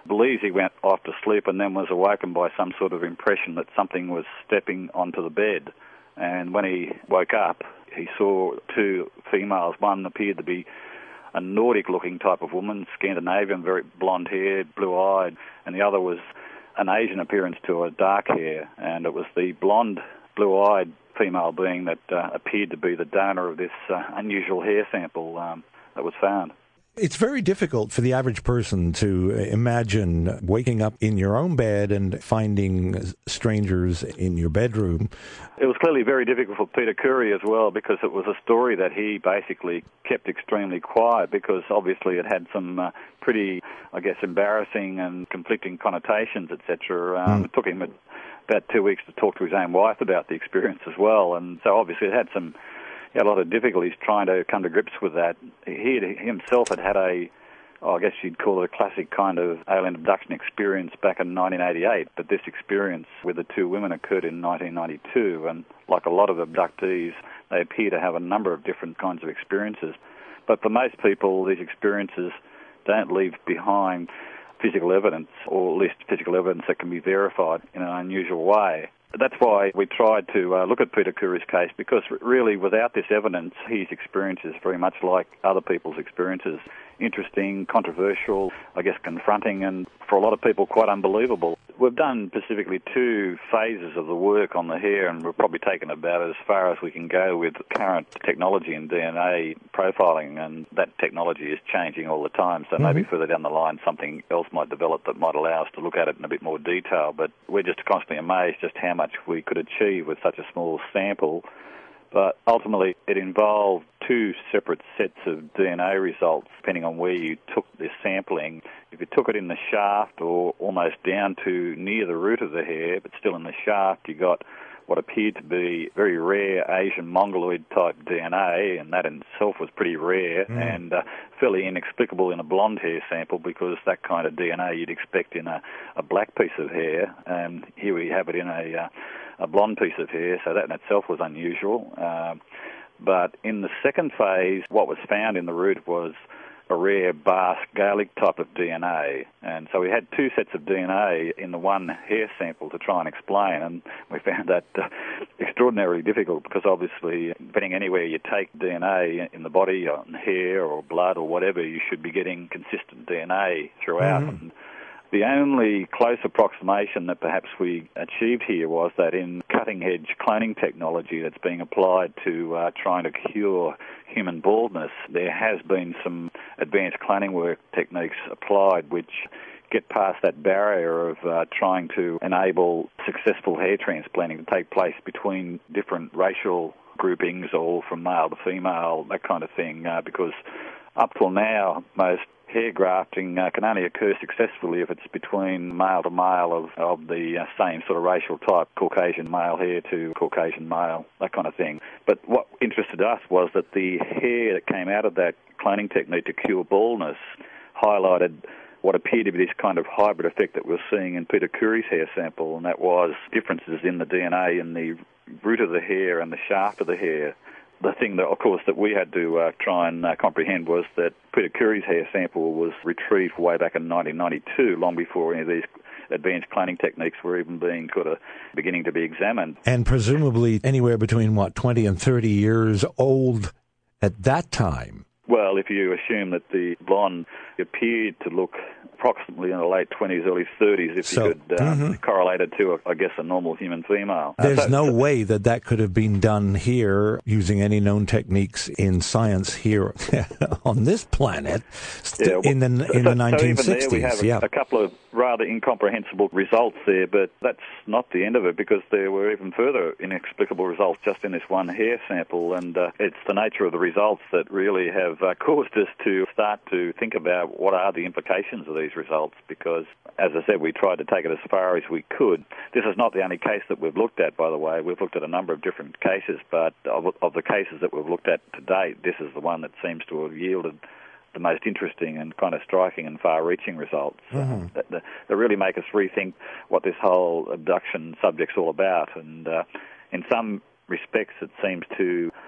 believes he went off to sleep and then was awoken by some sort of impression that something was stepping onto the bed. And when he woke up, he saw two females. One appeared to be a Nordic-looking type of woman, Scandinavian, very blonde-haired, blue-eyed, and the other was an Asian appearance to her, dark hair. And it was the blonde, blue-eyed female being that uh, appeared to be the donor of this uh, unusual hair sample um, that was found. It's very difficult for the average person to imagine waking up in your own bed and finding strangers in your bedroom. It was clearly very difficult for Peter Currie as well, because it was a story that he basically kept extremely quiet, because obviously it had some uh, pretty, I guess, embarrassing and conflicting connotations, et cetera. Um, mm. It took him about two weeks to talk to his own wife about the experience as well, and so obviously it had some He had a lot of difficulties trying to come to grips with that. He had, himself had had a, oh, I guess you'd call it a classic kind of alien abduction experience back in nineteen eighty-eight, but this experience with the two women occurred in nineteen ninety-two, and like a lot of abductees, they appear to have a number of different kinds of experiences. But for most people, these experiences don't leave behind physical evidence, or at least physical evidence that can be verified in an unusual way. That's why we tried to uh, look at Peter Currie's case, because really without this evidence, his experience is very much like other people's experiences. Interesting, controversial, I guess confronting, and for a lot of people quite unbelievable. We've done specifically two phases of the work on the hair, and we've probably taken about as far as we can go with current technology in D N A profiling, and that technology is changing all the time, so mm-hmm. maybe further down the line something else might develop that might allow us to look at it in a bit more detail. But we're just constantly amazed just how much we could achieve with such a small sample. But ultimately, it involved two separate sets of D N A results, depending on where you took this sampling. If you took it in the shaft or almost down to near the root of the hair, but still in the shaft, you got what appeared to be very rare Asian Mongoloid-type D N A, and that in itself was pretty rare mm. and uh, fairly inexplicable in a blonde hair sample, because that kind of D N A you'd expect in a, a black piece of hair, and here we have it in a... Uh, a blonde piece of hair, so that in itself was unusual. Uh, but in the second phase, what was found in the root was a rare Basque Gaelic type of D N A. And so we had two sets of D N A in the one hair sample to try and explain, and we found that uh, extraordinarily difficult, because obviously, depending anywhere you take D N A in the body, or in hair or blood or whatever, you should be getting consistent D N A throughout. Mm-hmm. And the only close approximation that perhaps we achieved here was that in cutting-edge cloning technology that's being applied to uh, trying to cure human baldness, there has been some advanced cloning work techniques applied which get past that barrier of uh, trying to enable successful hair transplanting to take place between different racial groupings, or from male to female, that kind of thing, uh, because up till now, most hair grafting uh, can only occur successfully if it's between male to male of, of the uh, same sort of racial type, Caucasian male hair to Caucasian male, that kind of thing. But what interested us was that the hair that came out of that cloning technique to cure baldness highlighted what appeared to be this kind of hybrid effect that we're seeing in Peter Currie's hair sample, and that was differences in the D N A in the root of the hair and the shaft of the hair. The thing that, of course, that we had to uh, try and uh, comprehend was that Peter Currie's hair sample was retrieved way back in nineteen ninety-two, long before any of these advanced cloning techniques were even being sort of beginning to be examined. And presumably anywhere between, what, twenty and thirty years old at that time. Well, if you assume that the blonde appeared to look approximately in the late twenties, early thirties, if so, you could um, mm-hmm. correlate it to, I guess, a normal human female. There's uh, so, no so, way that that could have been done here using any known techniques in science here on this planet yeah, well, in the in so, the nineteen sixties. So even there we have yeah. a, a couple of rather incomprehensible results there, but that's not the end of it, because there were even further inexplicable results just in this one hair sample, and uh, it's the nature of the results that really have uh, caused us to start to think about what are the implications of these results, because, as I said, we tried to take it as far as we could. This is not the only case that we've looked at, by the way. We've looked at a number of different cases, but of, of the cases that we've looked at to date, this is the one that seems to have yielded the most interesting and kind of striking and far-reaching results mm-hmm. uh, that, that, that really make us rethink what this whole abduction subject's all about. And uh, in some respects, it seems to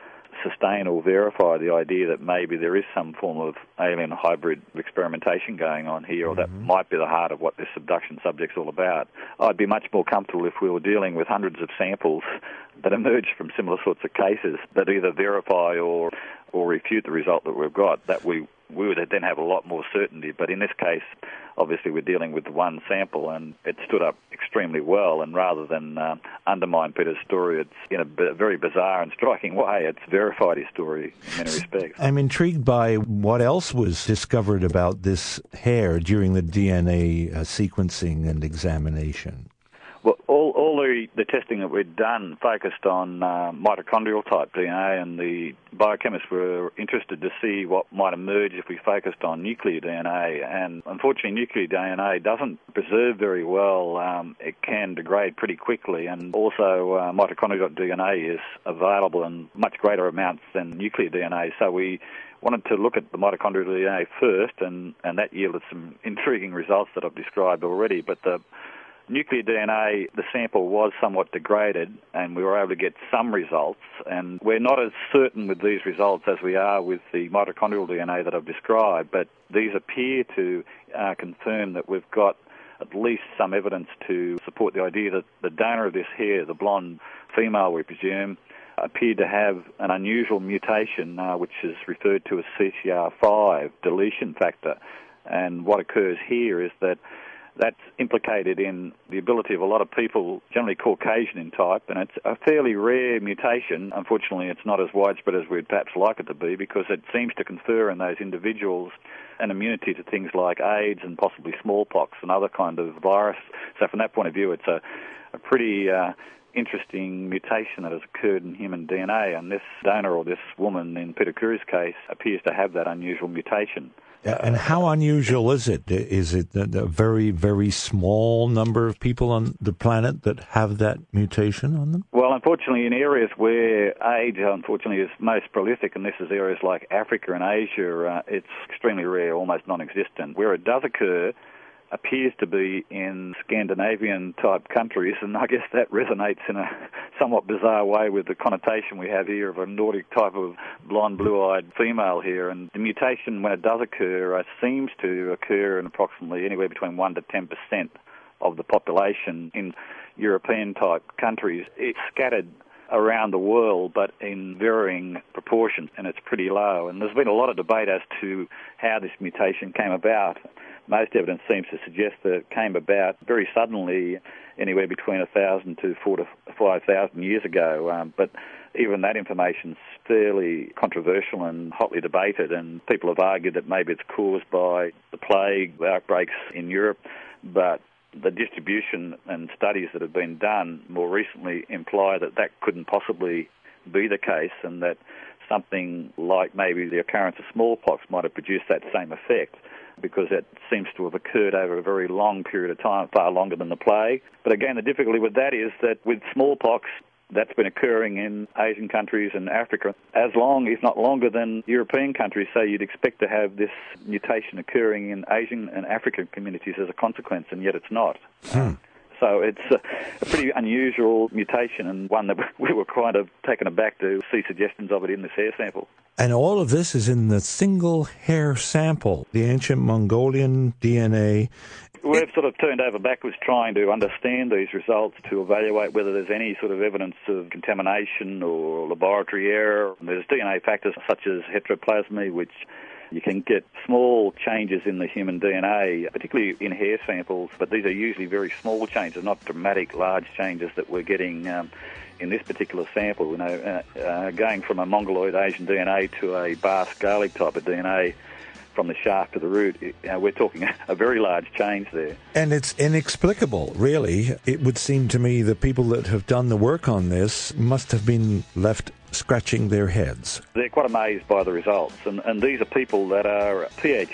sustain or verify the idea that maybe there is some form of alien hybrid experimentation going on here, or that might be the heart of what this abduction subject's all about. I'd be much more comfortable if we were dealing with hundreds of samples that emerge from similar sorts of cases that either verify or or refute the result that we've got. That we we would then have a lot more certainty. But in this case, obviously we're dealing with one sample, and it stood up extremely well. And rather than uh, undermine Peter's story, it's in a b- very bizarre and striking way, it's verified his story in many respects. I'm intrigued by what else was discovered about this hair during the D N A uh, sequencing and examination. Well, all, all the, the testing that we'd done focused on uh, mitochondrial-type D N A, and the biochemists were interested to see what might emerge if we focused on nuclear D N A. And unfortunately, nuclear D N A doesn't preserve very well. Um, it can degrade pretty quickly, and also uh, mitochondrial D N A is available in much greater amounts than nuclear D N A. So we wanted to look at the mitochondrial D N A first, and, and that yielded some intriguing results that I've described already. But the nuclear D N A, the sample was somewhat degraded, and we were able to get some results, and we're not as certain with these results as we are with the mitochondrial D N A that I've described, but these appear to uh, confirm that we've got at least some evidence to support the idea that the donor of this hair, the blonde female we presume, appeared to have an unusual mutation, uh, which is referred to as C C R five deletion factor. And what occurs here is that that's implicated in the ability of a lot of people, generally Caucasian in type, and it's a fairly rare mutation. Unfortunately, it's not as widespread as we'd perhaps like it to be, because it seems to confer in those individuals an immunity to things like AIDS and possibly smallpox and other kind of virus. So from that point of view, it's a, a pretty uh, interesting mutation that has occurred in human D N A, and this donor, or this woman in Peter Curry's case, appears to have that unusual mutation. And how unusual is it? Is it a very, very small number of people on the planet that have that mutation on them? Well, unfortunately, in areas where AIDS, unfortunately, is most prolific, and this is areas like Africa and Asia, uh, it's extremely rare, almost non-existent. Where it does occur appears to be in Scandinavian-type countries, and I guess that resonates in a somewhat bizarre way with the connotation we have here of a Nordic type of blonde, blue-eyed female here. And the mutation, when it does occur, uh, seems to occur in approximately anywhere between one to ten percent of the population in European-type countries. It's scattered around the world, but in varying proportions, and it's pretty low. And there's been a lot of debate as to how this mutation came about. Most evidence seems to suggest that it came about very suddenly, anywhere between one thousand to four to five thousand years ago. Um, but even that information's fairly controversial and hotly debated, and people have argued that maybe it's caused by the plague outbreaks in Europe, but the distribution and studies that have been done more recently imply that that couldn't possibly be the case, and that something like maybe the occurrence of smallpox might have produced that same effect, because it seems to have occurred over a very long period of time, far longer than the plague. But again, the difficulty with that is that with smallpox, that's been occurring in Asian countries and Africa as long, if not longer, than European countries. So you'd expect to have this mutation occurring in Asian and African communities as a consequence, and yet it's not. Hmm. So it's a, a pretty unusual mutation, and one that we were kind of taken aback to see suggestions of it in this hair sample. And all of this is in the single hair sample, the ancient Mongolian D N A. We've sort of turned over backwards trying to understand these results, to evaluate whether there's any sort of evidence of contamination or laboratory error. There's D N A factors such as heteroplasmy, which you can get small changes in the human D N A, particularly in hair samples, but these are usually very small changes, not dramatic, large changes that we're getting um, in this particular sample. You know, uh, uh, going from a Mongoloid Asian D N A to a Basque Gaelic type of D N A, from the shaft to the root, you know, we're talking a very large change there. And it's inexplicable, really. It would seem to me that people that have done the work on this must have been left scratching their heads. They're quite amazed by the results, and, and these are people that are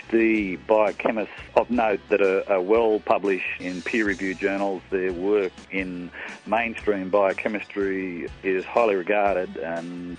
PhD biochemists of note that are, are well published in peer-reviewed journals. Their work in mainstream biochemistry is highly regarded, and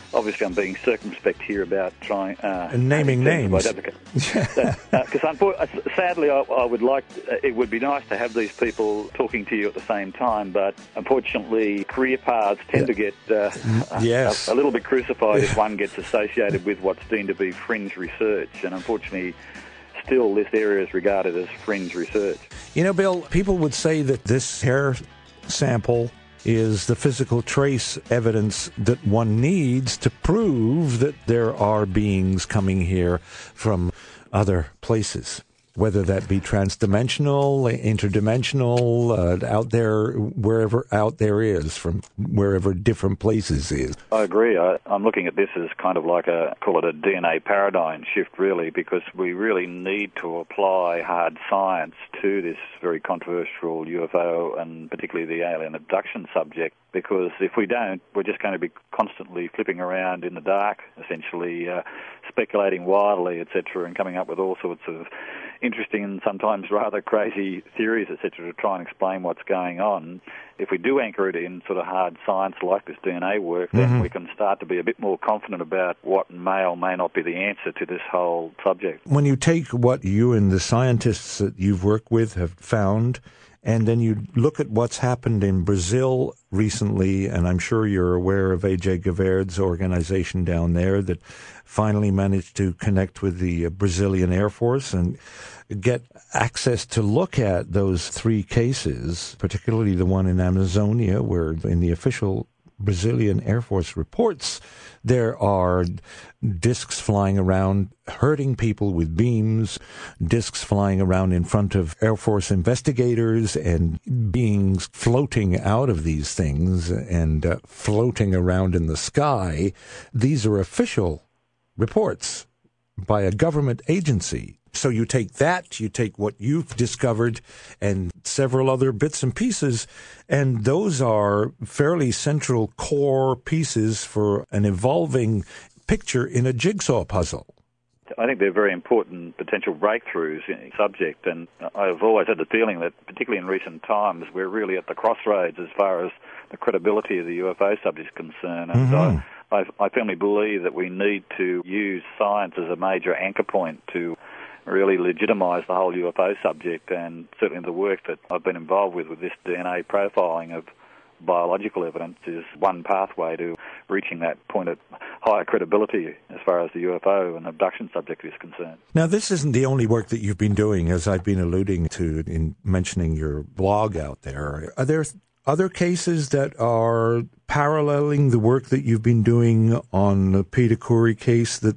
obviously I'm being circumspect here about trying... Uh, and naming names. Because uh, sadly, I, I would like... Uh, it would be nice to have these people talking to you at the same time, but unfortunately, career paths tend yeah. to get uh, yes. a, a little bit crucified if one gets associated with what's deemed to be fringe research, and unfortunately... still this area is regarded as fringe research. You know, Bill, people would say that this hair sample is the physical trace evidence that one needs to prove that there are beings coming here from other places, whether that be transdimensional, interdimensional, uh, out there, wherever out there is, from wherever different places is. I agree. I, I'm looking at this as kind of like a, call it a D N A paradigm shift, really, because we really need to apply hard science to this very controversial U F O and particularly the alien abduction subject, because if we don't, we're just going to be constantly flipping around in the dark, essentially uh, speculating wildly, et cetera, and coming up with all sorts of interesting and sometimes rather crazy theories, et cetera, to try and explain what's going on. If we do anchor it in sort of hard science like this D N A work, then mm-hmm. we can start to be a bit more confident about what may or may not be the answer to this whole subject. When you take what you and the scientists that you've worked with have found, and then you look at what's happened in Brazil recently, and I'm sure you're aware of A J Gaverd's organization down there that finally managed to connect with the Brazilian Air Force and get access to look at those three cases, particularly the one in Amazonia, where in the official Brazilian Air Force reports, there are discs flying around hurting people with beams, discs flying around in front of Air Force investigators, and beings floating out of these things and uh, floating around in the sky. These are official reports by a government agency. So you take that, you take what you've discovered and several other bits and pieces, and those are fairly central core pieces for an evolving picture in a jigsaw puzzle. I think they're very important potential breakthroughs in the subject, and I've always had the feeling that, particularly in recent times, we're really at the crossroads as far as the credibility of the U F O subject is concerned. And Mm-hmm. I, I, I firmly believe that we need to use science as a major anchor point to really legitimise the whole U F O subject, and certainly the work that I've been involved with with this D N A profiling of biological evidence is one pathway to reaching that point of higher credibility as far as the U F O and abduction subject is concerned. Now, this isn't the only work that you've been doing, as I've been alluding to in mentioning your blog out there. Are there other cases that are paralleling the work that you've been doing on the Peter Khoury case that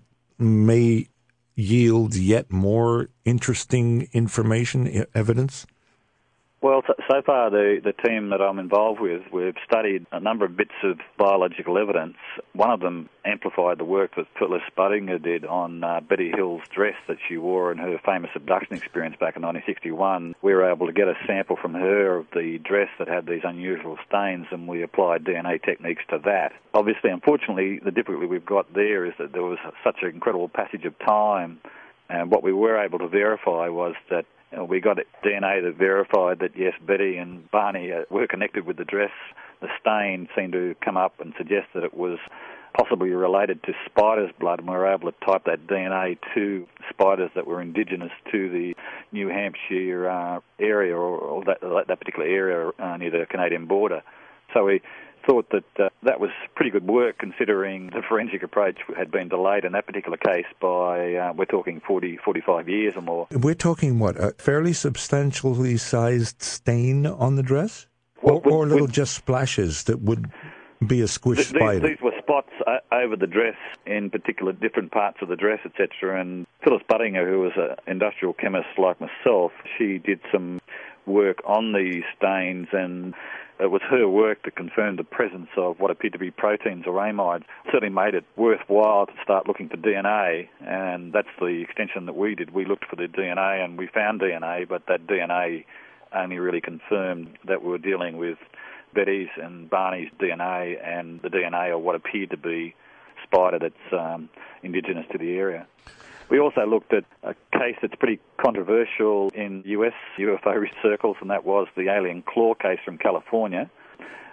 may yield yet more interesting information, evidence? Well, so, so far the, the team that I'm involved with, we've studied a number of bits of biological evidence. One of them amplified the work that Phyllis Budinger did on uh, Betty Hill's dress that she wore in her famous abduction experience back in nineteen sixty-one. We were able to get a sample from her of the dress that had these unusual stains, and we applied D N A techniques to that. Obviously, unfortunately, the difficulty we've got there is that there was such an incredible passage of time, and what we were able to verify was that we got D N A that verified that, yes, Betty and Barney were connected with the dress. The stain seemed to come up and suggest that it was possibly related to spiders' blood, and we were able to type that D N A to spiders that were indigenous to the New Hampshire uh, area, or, or that, that particular area uh, near the Canadian border. So we thought that uh, that was pretty good work, considering the forensic approach had been delayed in that particular case by, uh, we're talking forty, forty-five years or more. We're talking, what, a fairly substantially sized stain on the dress? Or, Well, or with- little with- just splashes that would be a squish Th- spider? These, these were spots uh, over the dress in particular different parts of the dress, et cetera. And Phyllis Budinger, who was an industrial chemist like myself, she did some work on these stains, and it was her work that confirmed the presence of what appeared to be proteins or amides. Certainly made it worthwhile to start looking for D N A, and that's the extension that we did. We looked for the D N A, and we found D N A, but that D N A only really confirmed that we were dealing with Betty's and Barney's D N A and the D N A of what appeared to be spider that's um, indigenous to the area. We also looked at a case that's pretty controversial in U S U F O circles, and that was the alien claw case from California.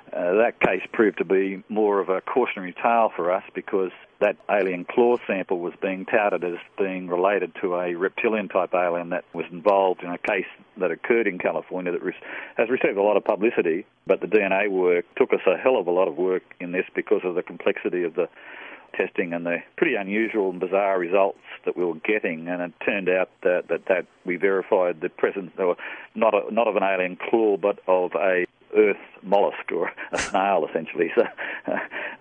Uh, that case proved to be more of a cautionary tale for us because that alien claw sample was being touted as being related to a reptilian-type alien that was involved in a case that occurred in California that has received a lot of publicity, but the D N A work took us a hell of a lot of work in this because of the complexity of the testing and the pretty unusual and bizarre results that we were getting, and it turned out that that, that we verified the presence, or not a, not of an alien claw, but of a earth mollusk, or a snail, essentially. So uh,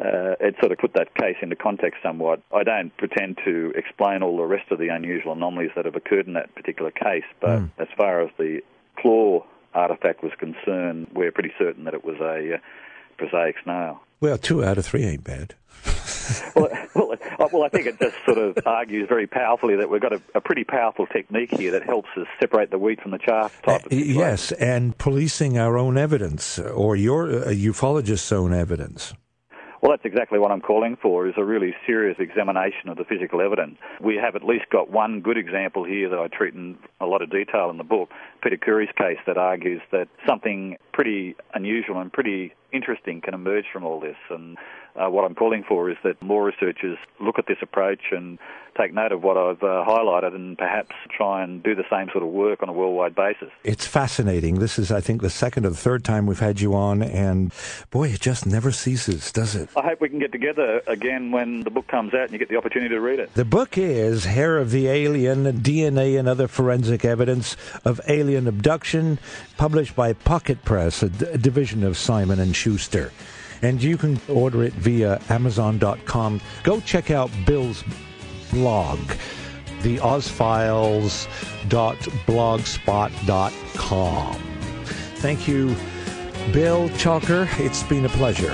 it sort of put that case into context somewhat. I don't pretend to explain all the rest of the unusual anomalies that have occurred in that particular case, but mm. as far as the claw artifact was concerned, we're pretty certain that it was a uh, prosaic snail. Well, two out of three ain't bad. well, well, well, I think it just sort of argues very powerfully that we've got a, a pretty powerful technique here that helps us separate the wheat from the chaff type of situation. Yes, and policing our own evidence, or your uh, ufologist's own evidence. Well, that's exactly what I'm calling for, is a really serious examination of the physical evidence. We have at least got one good example here that I treat in a lot of detail in the book, Peter Curry's case, that argues that something pretty unusual and pretty interesting can emerge from all this. And uh, what I'm calling for is that more researchers look at this approach and take note of what I've uh, highlighted and perhaps try and do the same sort of work on a worldwide basis. It's fascinating. This is, I think, the second or the third time we've had you on, and boy, it just never ceases, does it? I hope we can get together again when the book comes out and you get the opportunity to read it. The book is Hair of the Alien, D N A and Other Forensic Evidence of Alien Abduction, published by Pocket Press, a, d- a division of Simon and Schuster. And you can order it via amazon dot com. Go check out Bill's blog, the ozfiles dot blogspot dot com. Thank you, Bill Chalker. It's been a pleasure.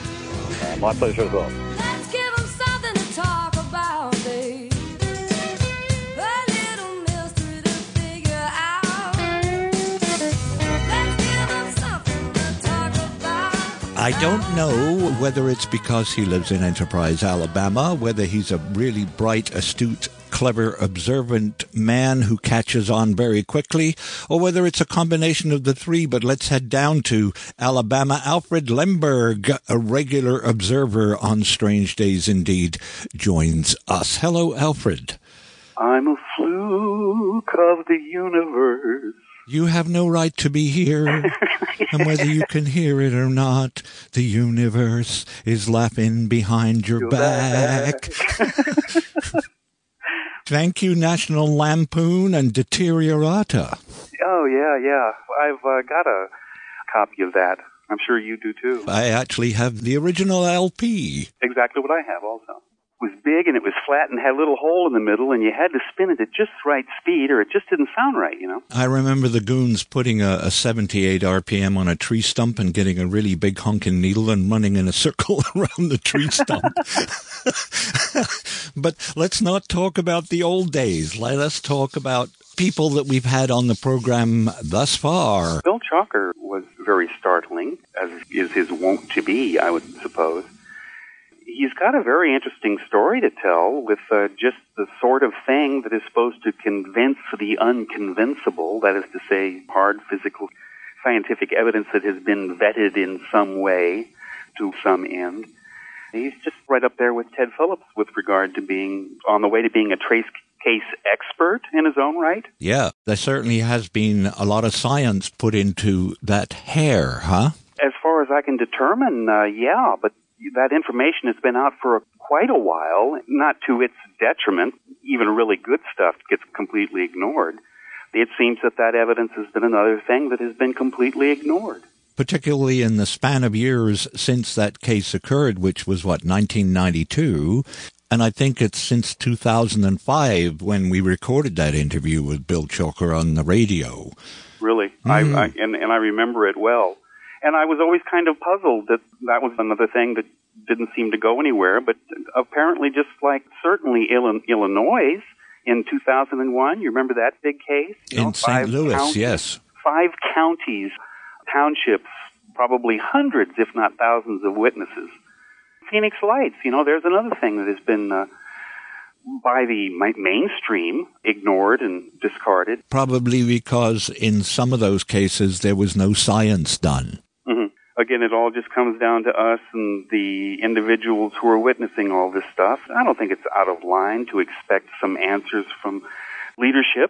Uh, my pleasure as well. Let's give them something to talk about, babe. A little mystery to figure out. Let's give them something to talk about. I don't know whether it's because he lives in Enterprise, Alabama, whether he's a really bright, astute, clever, observant man who catches on very quickly, or whether it's a combination of the three. But let's head down to Alabama. Alfred Lemberg, a regular observer on Strange Days Indeed, joins us. Hello, Alfred. I'm a fluke of the universe. You have no right to be here, and whether you can hear it or not, the universe is laughing behind your, your back. back. Thank you, National Lampoon and Deteriorata. Oh, yeah, yeah. I've uh, got a copy of that. I'm sure you do, too. I actually have the original L P. Exactly what I have, also. It was big, and it was flat, and had a little hole in the middle, and you had to spin it at just right speed, or it just didn't sound right, you know? I remember the goons putting a, a seventy-eight R P M on a tree stump and getting a really big honking needle and running in a circle around the tree stump. But let's not talk about the old days. Let us talk about people that we've had on the program thus far. Bill Chalker was very startling, as is his wont to be, I would suppose. He's got a very interesting story to tell with uh, just the sort of thing that is supposed to convince the unconvincible, that is to say, hard physical scientific evidence that has been vetted in some way to some end. He's just right up there with Ted Phillips with regard to being on the way to being a trace case expert in his own right. Yeah, there certainly has been a lot of science put into that hair, huh? As far as I can determine, uh, yeah, but that information has been out for quite a while, not to its detriment. Even really good stuff gets completely ignored. It seems that that evidence has been another thing that has been completely ignored. Particularly in the span of years since that case occurred, which was, what, nineteen ninety-two? And I think it's since two thousand five when we recorded that interview with Bill Chalker on the radio. Really? Mm. I, I, and, and I remember it well. And I was always kind of puzzled that that was another thing that didn't seem to go anywhere. But apparently, just like certainly Illinois in two thousand one, you remember that big case? You in know, Saint Louis, counties, yes. Five counties, townships, probably hundreds, if not thousands of witnesses. Phoenix Lights, you know, there's another thing that has been uh, by the mainstream ignored and discarded. Probably because in some of those cases there was no science done. Mm-hmm. again, it all just comes down to us and the individuals who are witnessing all this stuff. I don't think it's out of line to expect some answers from leadership.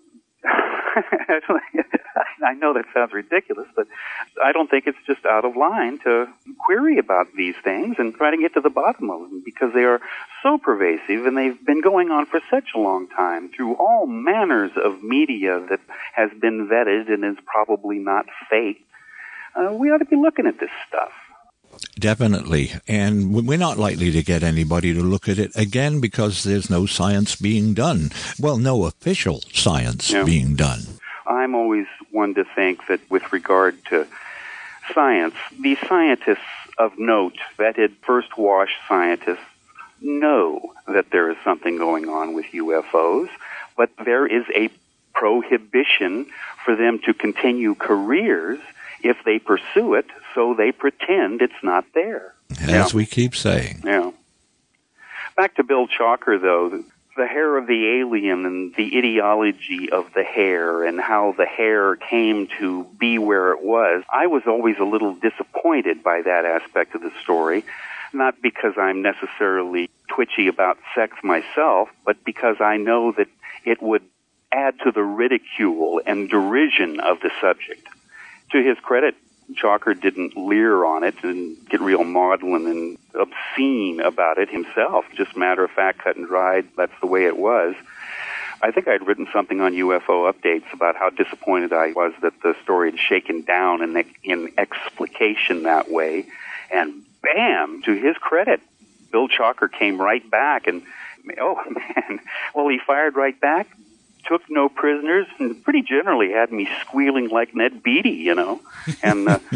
I know that sounds ridiculous, but I don't think it's just out of line to query about these things and try to get to the bottom of them, because they are so pervasive and they've been going on for such a long time through all manners of media that has been vetted and is probably not fake. Uh, we ought to be looking at this stuff. Definitely. And we're not likely to get anybody to look at it again because there's no science being done. Well, no official science yeah. being done. I'm always one to think that with regard to science, the scientists of note, vetted first-wash scientists, know that there is something going on with U F Os, but there is a prohibition for them to continue careers if they pursue it, so they pretend it's not there. As yeah. we keep saying. Yeah. Back to Bill Chalker, though, the hair of the alien and the ideology of the hair and how the hair came to be where it was, I was always a little disappointed by that aspect of the story, not because I'm necessarily twitchy about sex myself, but because I know that it would add to the ridicule and derision of the subject. To his credit, Chalker didn't leer on it and get real maudlin and obscene about it himself. Just matter of fact, cut and dried, that's the way it was. I think I'd written something on U F O Updates about how disappointed I was that the story had shaken down in, in explication that way. And bam, to his credit, Bill Chalker came right back and, oh man, well, he fired right back. Took no prisoners, and pretty generally had me squealing like Ned Beatty, you know. And uh,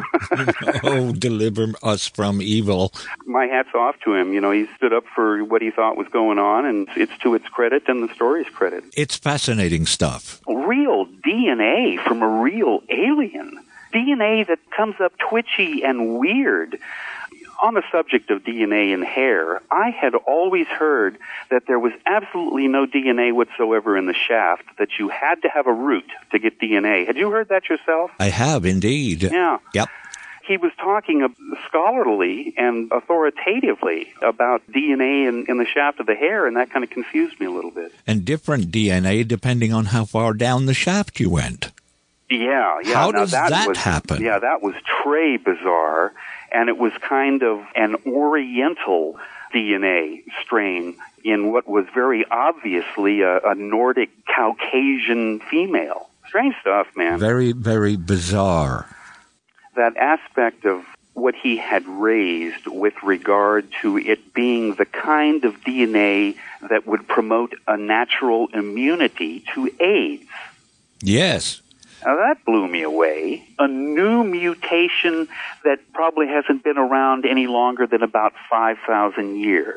oh, deliver us from evil. My hat's off to him. You know, he stood up for what he thought was going on, and it's to its credit and the story's credit. It's fascinating stuff. Real D N A from a real alien. D N A that comes up twitchy and weird. On the subject of D N A in hair, I had always heard that there was absolutely no D N A whatsoever in the shaft, that you had to have a root to get D N A. Had you heard that yourself? I have, indeed. Yeah. Yep. He was talking scholarly and authoritatively about D N A in, in the shaft of the hair, and that kind of confused me a little bit. And different D N A depending on how far down the shaft you went. Yeah, yeah. How now, does that, that was, happen? Yeah, that was très bizarre, and it was kind of an Oriental D N A strain in what was very obviously a, a Nordic Caucasian female. Strange stuff, man. Very, very bizarre. That aspect of what he had raised with regard to it being the kind of D N A that would promote a natural immunity to AIDS. Yes. Now, that blew me away. A new mutation that probably hasn't been around any longer than about five thousand years.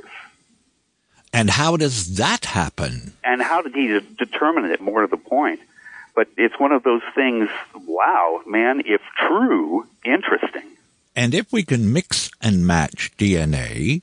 And how does that happen? And how did he de- determine it, more to the point? But it's one of those things, wow, man, if true, interesting. And if we can mix and match D N A,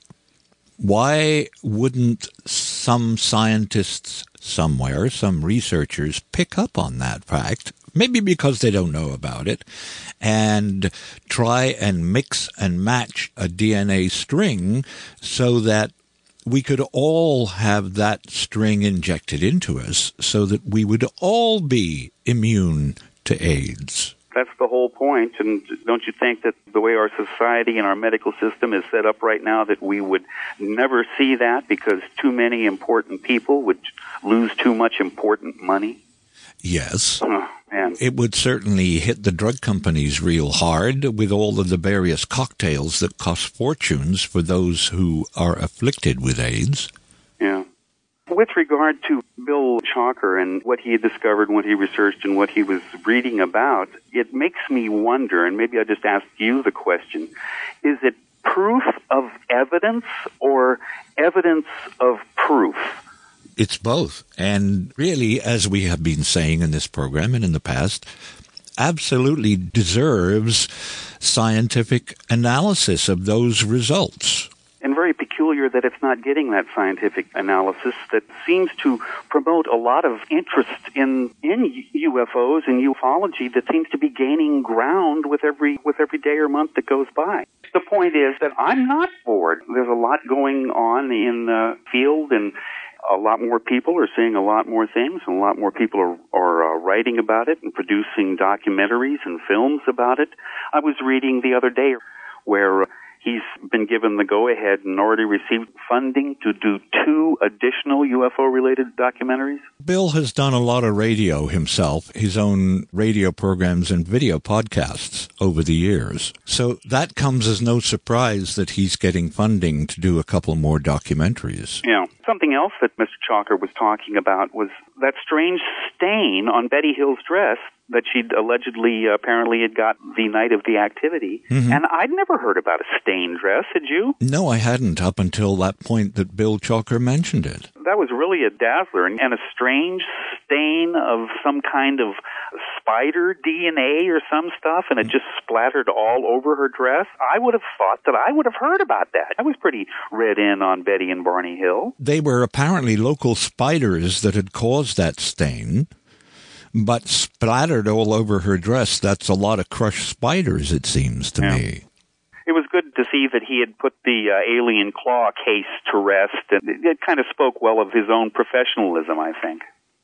why wouldn't some scientists somewhere, some researchers, pick up on that fact? Maybe because they don't know about it, and try and mix and match a D N A string so that we could all have that string injected into us so that we would all be immune to AIDS. That's the whole point, and don't you think that the way our society and our medical system is set up right now that we would never see that because too many important people would lose too much important money? Yes. Oh, man. It would certainly hit the drug companies real hard with all of the various cocktails that cost fortunes for those who are afflicted with AIDS. Yeah. With regard to Bill Chalker and what he had discovered, what he researched, and what he was reading about, it makes me wonder, and maybe I just ask you the question, is it proof of evidence or evidence of proof? It's both. And really, as we have been saying in this program and in the past, absolutely deserves scientific analysis of those results. And very very peculiar that it's not getting that scientific analysis that seems to promote a lot of interest in in U F Os and ufology that seems to be gaining ground with every with every day or month that goes by. The point is that I'm not bored. There's a lot going on in the field, and a lot more people are seeing a lot more things, and a lot more people are, are uh, writing about it and producing documentaries and films about it. I was reading the other day where uh, he's been given the go-ahead and already received funding to do two additional U F O-related documentaries. Bill has done a lot of radio himself, his own radio programs and video podcasts over the years. So that comes as no surprise that he's getting funding to do a couple more documentaries. Yeah. Something else that Mister Chalker was talking about was that strange stain on Betty Hill's dress that she'd allegedly, uh, apparently had got the night of the activity. Mm-hmm. And I'd never heard about a stained dress, had you? No, I hadn't, up until that point that Bill Chalker mentioned it. That was really a dazzler, and a strange stain of some kind of spider D N A or some stuff, and it just splattered all over her dress. I would have thought that I would have heard about that. I was pretty read in on Betty and Barney Hill. They were apparently local spiders that had caused that stain, but splattered all over her dress. That's a lot of crushed spiders, it seems to yeah. me. It was good to see that he had put the uh, alien claw case to rest, and it, it kind of spoke well of his own professionalism, I think.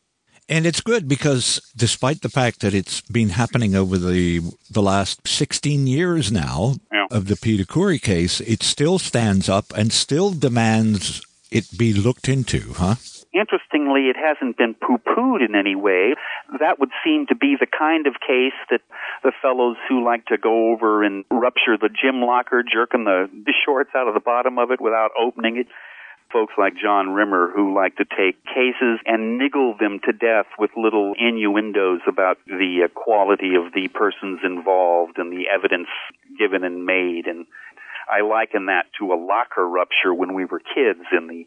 And it's good because despite the fact that it's been happening over the the last sixteen years now yeah. of the Peter Khoury case, it still stands up and still demands it be looked into, huh? Interestingly, it hasn't been poo-pooed in any way. That would seem to be the kind of case that the fellows who like to go over and rupture the gym locker, jerking the, the shorts out of the bottom of it without opening it, folks like John Rimmer who like to take cases and niggle them to death with little innuendos about the uh, quality of the persons involved and the evidence given and made. And I liken that to a locker rupture when we were kids in the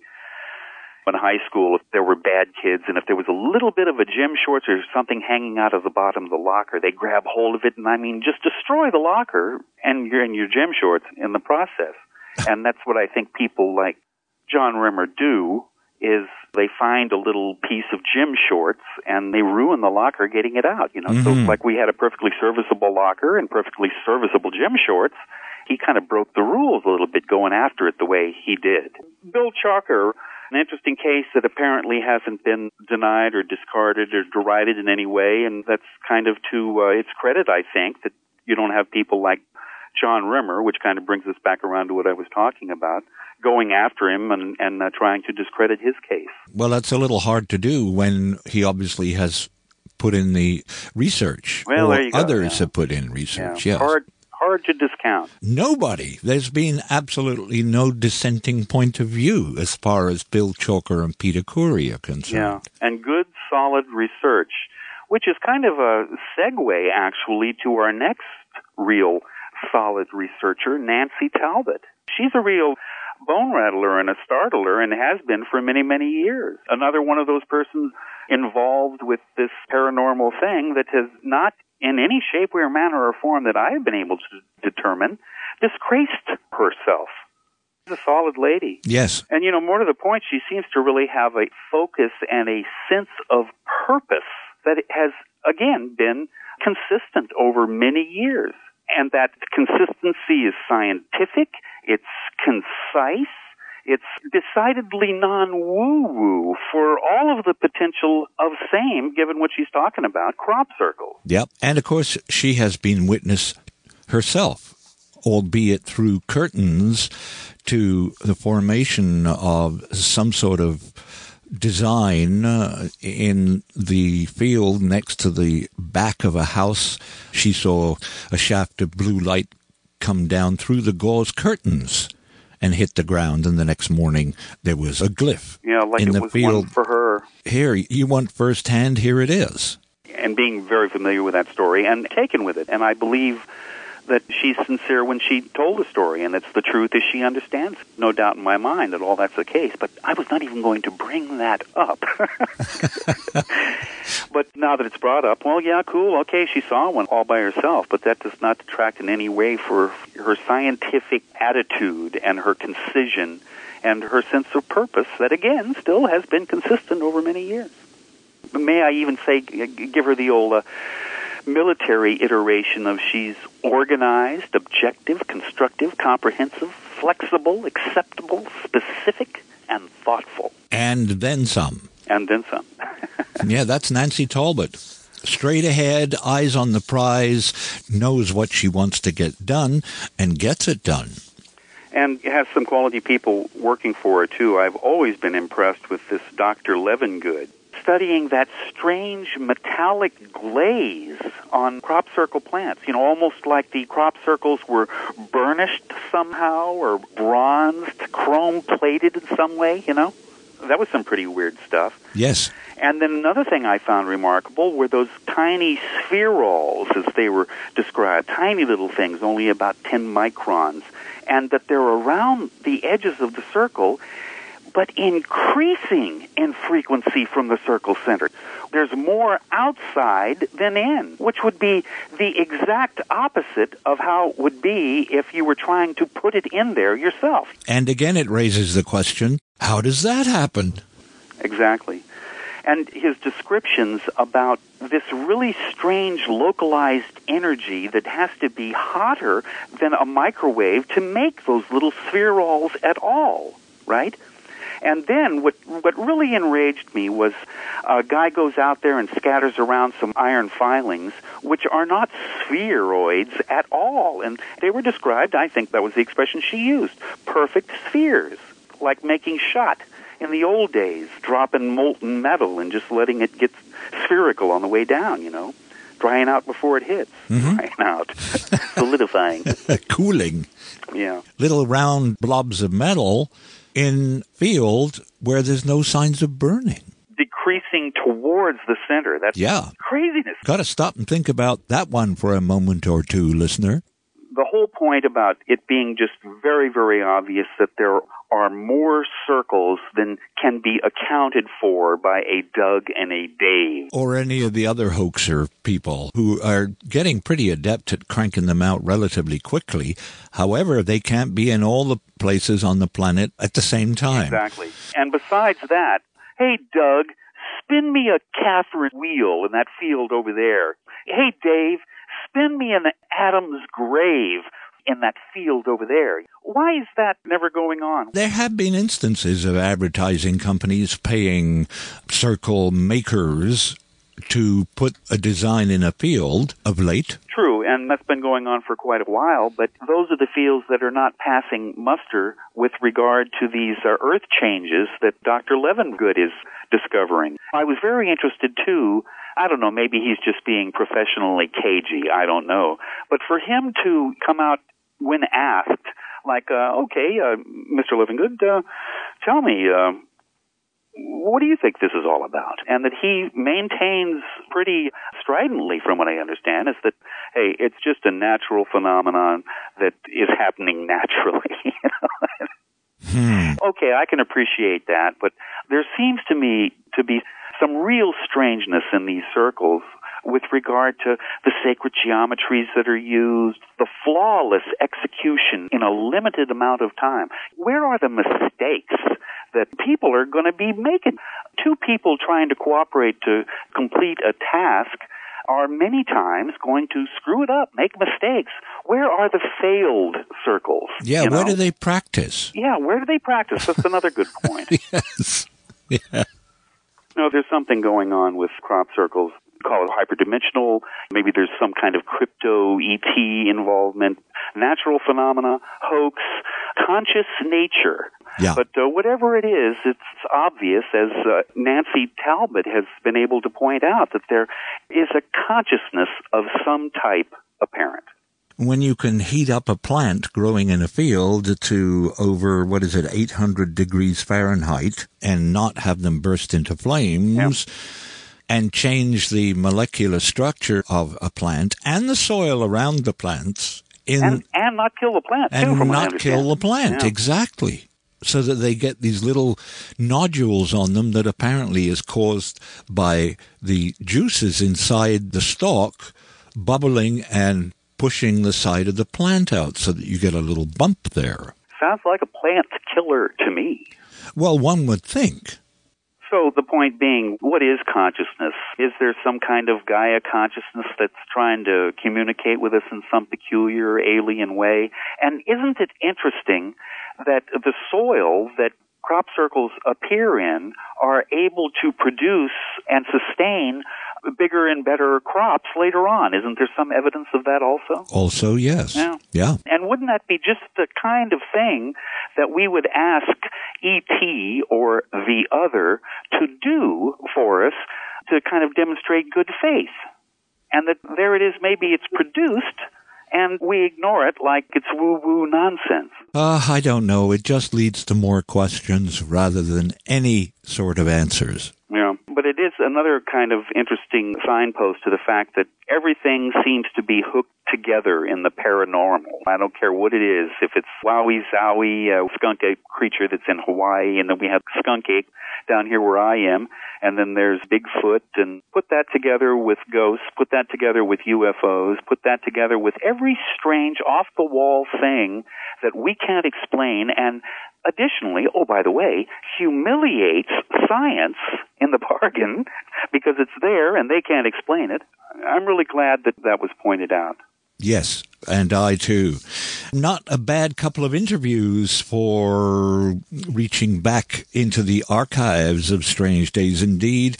in high school. If there were bad kids and if there was a little bit of a gym shorts or something hanging out of the bottom of the locker, they grab hold of it and, I mean, just destroy the locker and your, and your gym shorts in the process. And that's what I think people like John Rimmer do, is they find a little piece of gym shorts and they ruin the locker getting it out. You know, mm-hmm. So like we had a perfectly serviceable locker and perfectly serviceable gym shorts. He kind of broke the rules a little bit going after it the way he did. Bill Chalker, an interesting case that apparently hasn't been denied or discarded or derided in any way, and that's kind of to uh, its credit, I think, that you don't have people like John Rimmer, which kind of brings us back around to what I was talking about, going after him and, and uh, trying to discredit his case. Well, that's a little hard to do when he obviously has put in the research, well, or there you go, others yeah. have put in research, yeah. yes. Hard, hard to discount. Nobody. There's been absolutely no dissenting point of view as far as Bill Chalker and Peter Khoury are concerned. Yeah, and good, solid research, which is kind of a segue, actually, to our next real solid researcher, Nancy Talbot. She's a real bone rattler and a startler and has been for many, many years. Another one of those persons involved with this paranormal thing that has not in any shape or manner or form that I have been able to determine disgraced herself. She's a solid lady. Yes. And, you know, more to the point, she seems to really have a focus and a sense of purpose that has, again, been consistent over many years. And that consistency is scientific, it's concise, it's decidedly non-woo-woo for all of the potential of same, given what she's talking about, crop circles. Yep. And, of course, she has been witness herself, albeit through curtains, to the formation of some sort of design uh, in the field next to the back of a house. She saw a shaft of blue light come down through the gauze curtains and hit the ground, and the next morning there was a glyph yeah, like in it the was field. One for her. Here, you want firsthand, here it is. And being very familiar with that story and taken with it. And I believe that she's sincere when she told the story, and it's the truth as she understands. No doubt in my mind that all that's the case, but I was not even going to bring that up. But now that it's brought up, well, yeah, cool, okay, she saw one all by herself, but that does not detract in any way for her scientific attitude and her concision and her sense of purpose that, again, still has been consistent over many years. May I even say, give her the old uh, military iteration of she's organized, objective, constructive, comprehensive, flexible, acceptable, specific, and thoughtful. And then some. And then some. Yeah, that's Nancy Talbot. Straight ahead, eyes on the prize, knows what she wants to get done, and gets it done. And has some quality people working for her, too. I've always been impressed with this Doctor Levengood, studying that strange metallic glaze on crop circle plants. You know, almost like the crop circles were burnished somehow or bronzed, chrome-plated in some way, you know? That was some pretty weird stuff. Yes. And then another thing I found remarkable were those tiny spherols, as they were described, tiny little things, only about ten microns, and that they're around the edges of the circle, but increasing in frequency from the circle center. There's more outside than in, which would be the exact opposite of how it would be if you were trying to put it in there yourself. And again, it raises the question, how does that happen? Exactly. And his descriptions about this really strange localized energy that has to be hotter than a microwave to make those little spherols at all, right? And then what what really enraged me was a guy goes out there and scatters around some iron filings, which are not spheroids at all. And they were described, I think that was the expression she used, perfect spheres, like making shot in the old days, dropping molten metal and just letting it get spherical on the way down, you know, drying out before it hits, mm-hmm. drying out, solidifying. Cooling. Yeah. Little round blobs of metal in field where there's no signs of burning. Decreasing towards the center. That's yeah. craziness. Got to stop and think about that one for a moment or two, listener. The whole point about it being just very, very obvious that there are more circles than can be accounted for by a Doug and a Dave. Or any of the other hoaxer people who are getting pretty adept at cranking them out relatively quickly. However, they can't be in all the places on the planet at the same time. Exactly. And besides that, hey, Doug, spin me a Catherine wheel in that field over there. Hey, Dave, spin me an Adam's grave in that field over there. Why is that never going on? There have been instances of advertising companies paying circle makers to put a design in a field of late. True, and that's been going on for quite a while, but those are the fields that are not passing muster with regard to these uh, earth changes that Doctor Levengood is discovering. I was very interested, too. I don't know, maybe he's just being professionally cagey, I don't know. But for him to come out when asked, like, uh, okay, uh, Mister Levengood, uh, tell me, uh, what do you think this is all about? And that he maintains pretty stridently, from what I understand, is that, hey, it's just a natural phenomenon that is happening naturally. You know? Hmm. Okay, I can appreciate that, but there seems to me to be some real strangeness in these circles with regard to the sacred geometries that are used, the flawless execution in a limited amount of time. Where are the mistakes that people are going to be making? Two people trying to cooperate to complete a task are many times going to screw it up, make mistakes. Where are the failed circles? Yeah, you know? Where do they practice? Yeah, where do they practice? That's another good point. Yes. Yeah. No, there's something going on with crop circles. Call it hyperdimensional. Maybe there's some kind of crypto E T involvement, natural phenomena, hoax, conscious nature. Yeah. But uh, whatever it is, it's obvious, as uh, Nancy Talbot has been able to point out, that there is a consciousness of some type apparent. When you can heat up a plant growing in a field to over, what is it, eight hundred degrees Fahrenheit and not have them burst into flames, yeah. and change the molecular structure of a plant and the soil around the plants. In, and, and not kill the plant, too, and from not kill the plant, yeah. exactly. so that they get these little nodules on them that apparently is caused by the juices inside the stalk bubbling and pushing the side of the plant out so that you get a little bump there. Sounds like a plant killer to me. Well, one would think. So the point being, what is consciousness? Is there some kind of Gaia consciousness that's trying to communicate with us in some peculiar alien way? And isn't it interesting that the soil that crop circles appear in are able to produce and sustain bigger and better crops later on? Isn't there some evidence of that also? Also, yes. Yeah. Yeah. And wouldn't that be just the kind of thing that we would ask E T or the other to do for us to kind of demonstrate good faith? And that there it is, maybe it's produced, and we ignore it like it's woo-woo nonsense. Uh, I don't know. It just leads to more questions rather than any sort of answers. Yeah, but it is another kind of interesting signpost to the fact that everything seems to be hooked together in the paranormal. I don't care what it is. If it's Wowie Zowie, a skunk ape creature that's in Hawaii, and then we have skunk ape down here where I am, and then there's Bigfoot, and put that together with ghosts, put that together with U F Os, put that together with every strange off-the-wall thing that we can't explain, and additionally, oh, by the way, humiliates science in the bargain because it's there and they can't explain it. I'm really glad that that was pointed out. Yes, and I too. Not a bad couple of interviews for reaching back into the archives of Strange Days Indeed.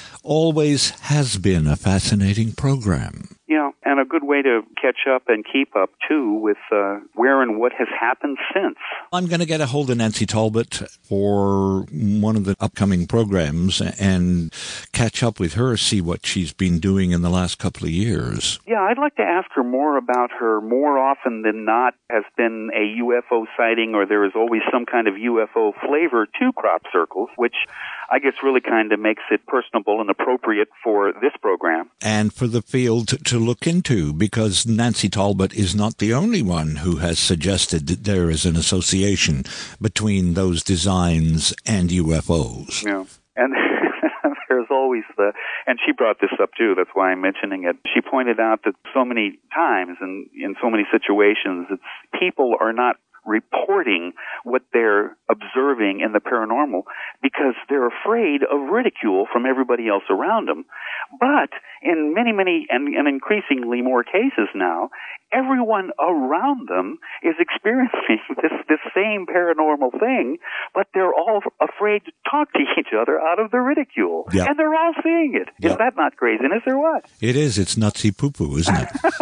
Always has been a fascinating program. Yeah, and a good way to catch up and keep up, too, with uh, where and what has happened since. I'm going to get a hold of Nancy Talbot for one of the upcoming programs and catch up with her, see what she's been doing in the last couple of years. Yeah, I'd like to ask her more about her. More often than not has been a U F O sighting, or there is always some kind of U F O flavor to crop circles, which I guess really kind of makes it personable and appropriate for this program. And for the field to look into, because Nancy Talbot is not the only one who has suggested that there is an association between those designs and U F Os. Yeah. And there's always the, and she brought this up too, that's why I'm mentioning it. She pointed out that so many times and in so many situations, it's people are not reporting what they're observing in the paranormal because they're afraid of ridicule from everybody else around them. But in many, many, and, and increasingly more cases now, everyone around them is experiencing this, this same paranormal thing, but they're all afraid to talk to each other out of the ridicule. Yeah. And they're all seeing it. Yeah. Is that not craziness or what? It is. It's nutsy poo-poo, isn't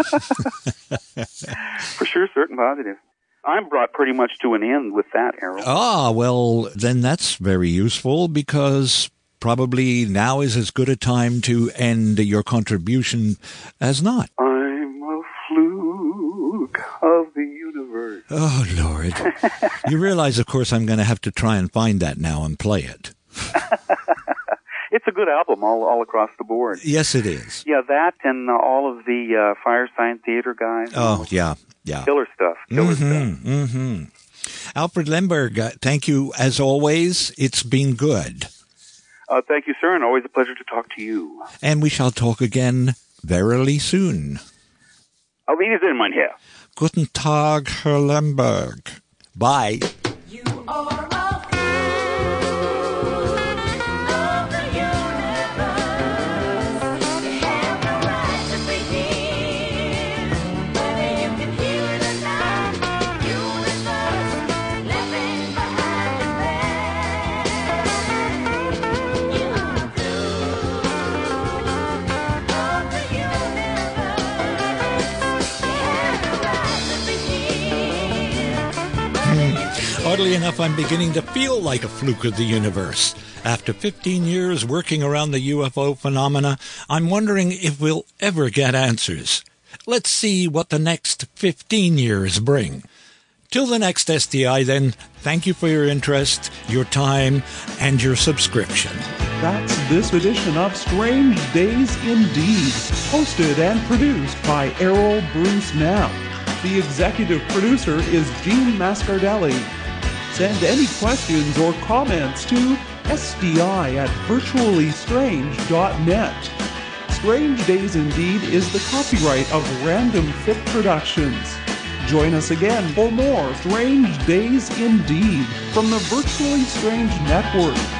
it? For sure, certain positive. I'm brought pretty much to an end with that, Harold. Ah, well, then that's very useful because probably now is as good a time to end your contribution as not. I'm a fluke of the universe. Oh, Lord. You realize, of course, I'm going to have to try and find that now and play it. It's a good album all all across the board. Yes, it is. Yeah, that and uh, all of the uh, Firesign Theater guys. Oh, yeah, yeah. Killer stuff. Killer mm-hmm, stuff. Mm-hmm. Alfred Lemberg, uh, thank you as always. It's been good. Uh, thank you, sir, and always a pleasure to talk to you. And we shall talk again verily soon. Auf Wiedersehen, mein Herr. Guten Tag, Herr Lemberg. Bye. You are Oddly enough, I'm beginning to feel like a fluke of the universe. After fifteen years working around the U F O phenomena, I'm wondering if we'll ever get answers. Let's see what the next fifteen years bring. Till the next S D I, then, thank you for your interest, your time, and your subscription. That's this edition of Strange Days Indeed, hosted and produced by Errol Bruce Now. The executive producer is Gene Mascardelli. Send any questions or comments to S D I at virtually strange dot net. Strange Days Indeed is the copyright of Random Fit Productions. Join us again for more Strange Days Indeed from the Virtually Strange Network.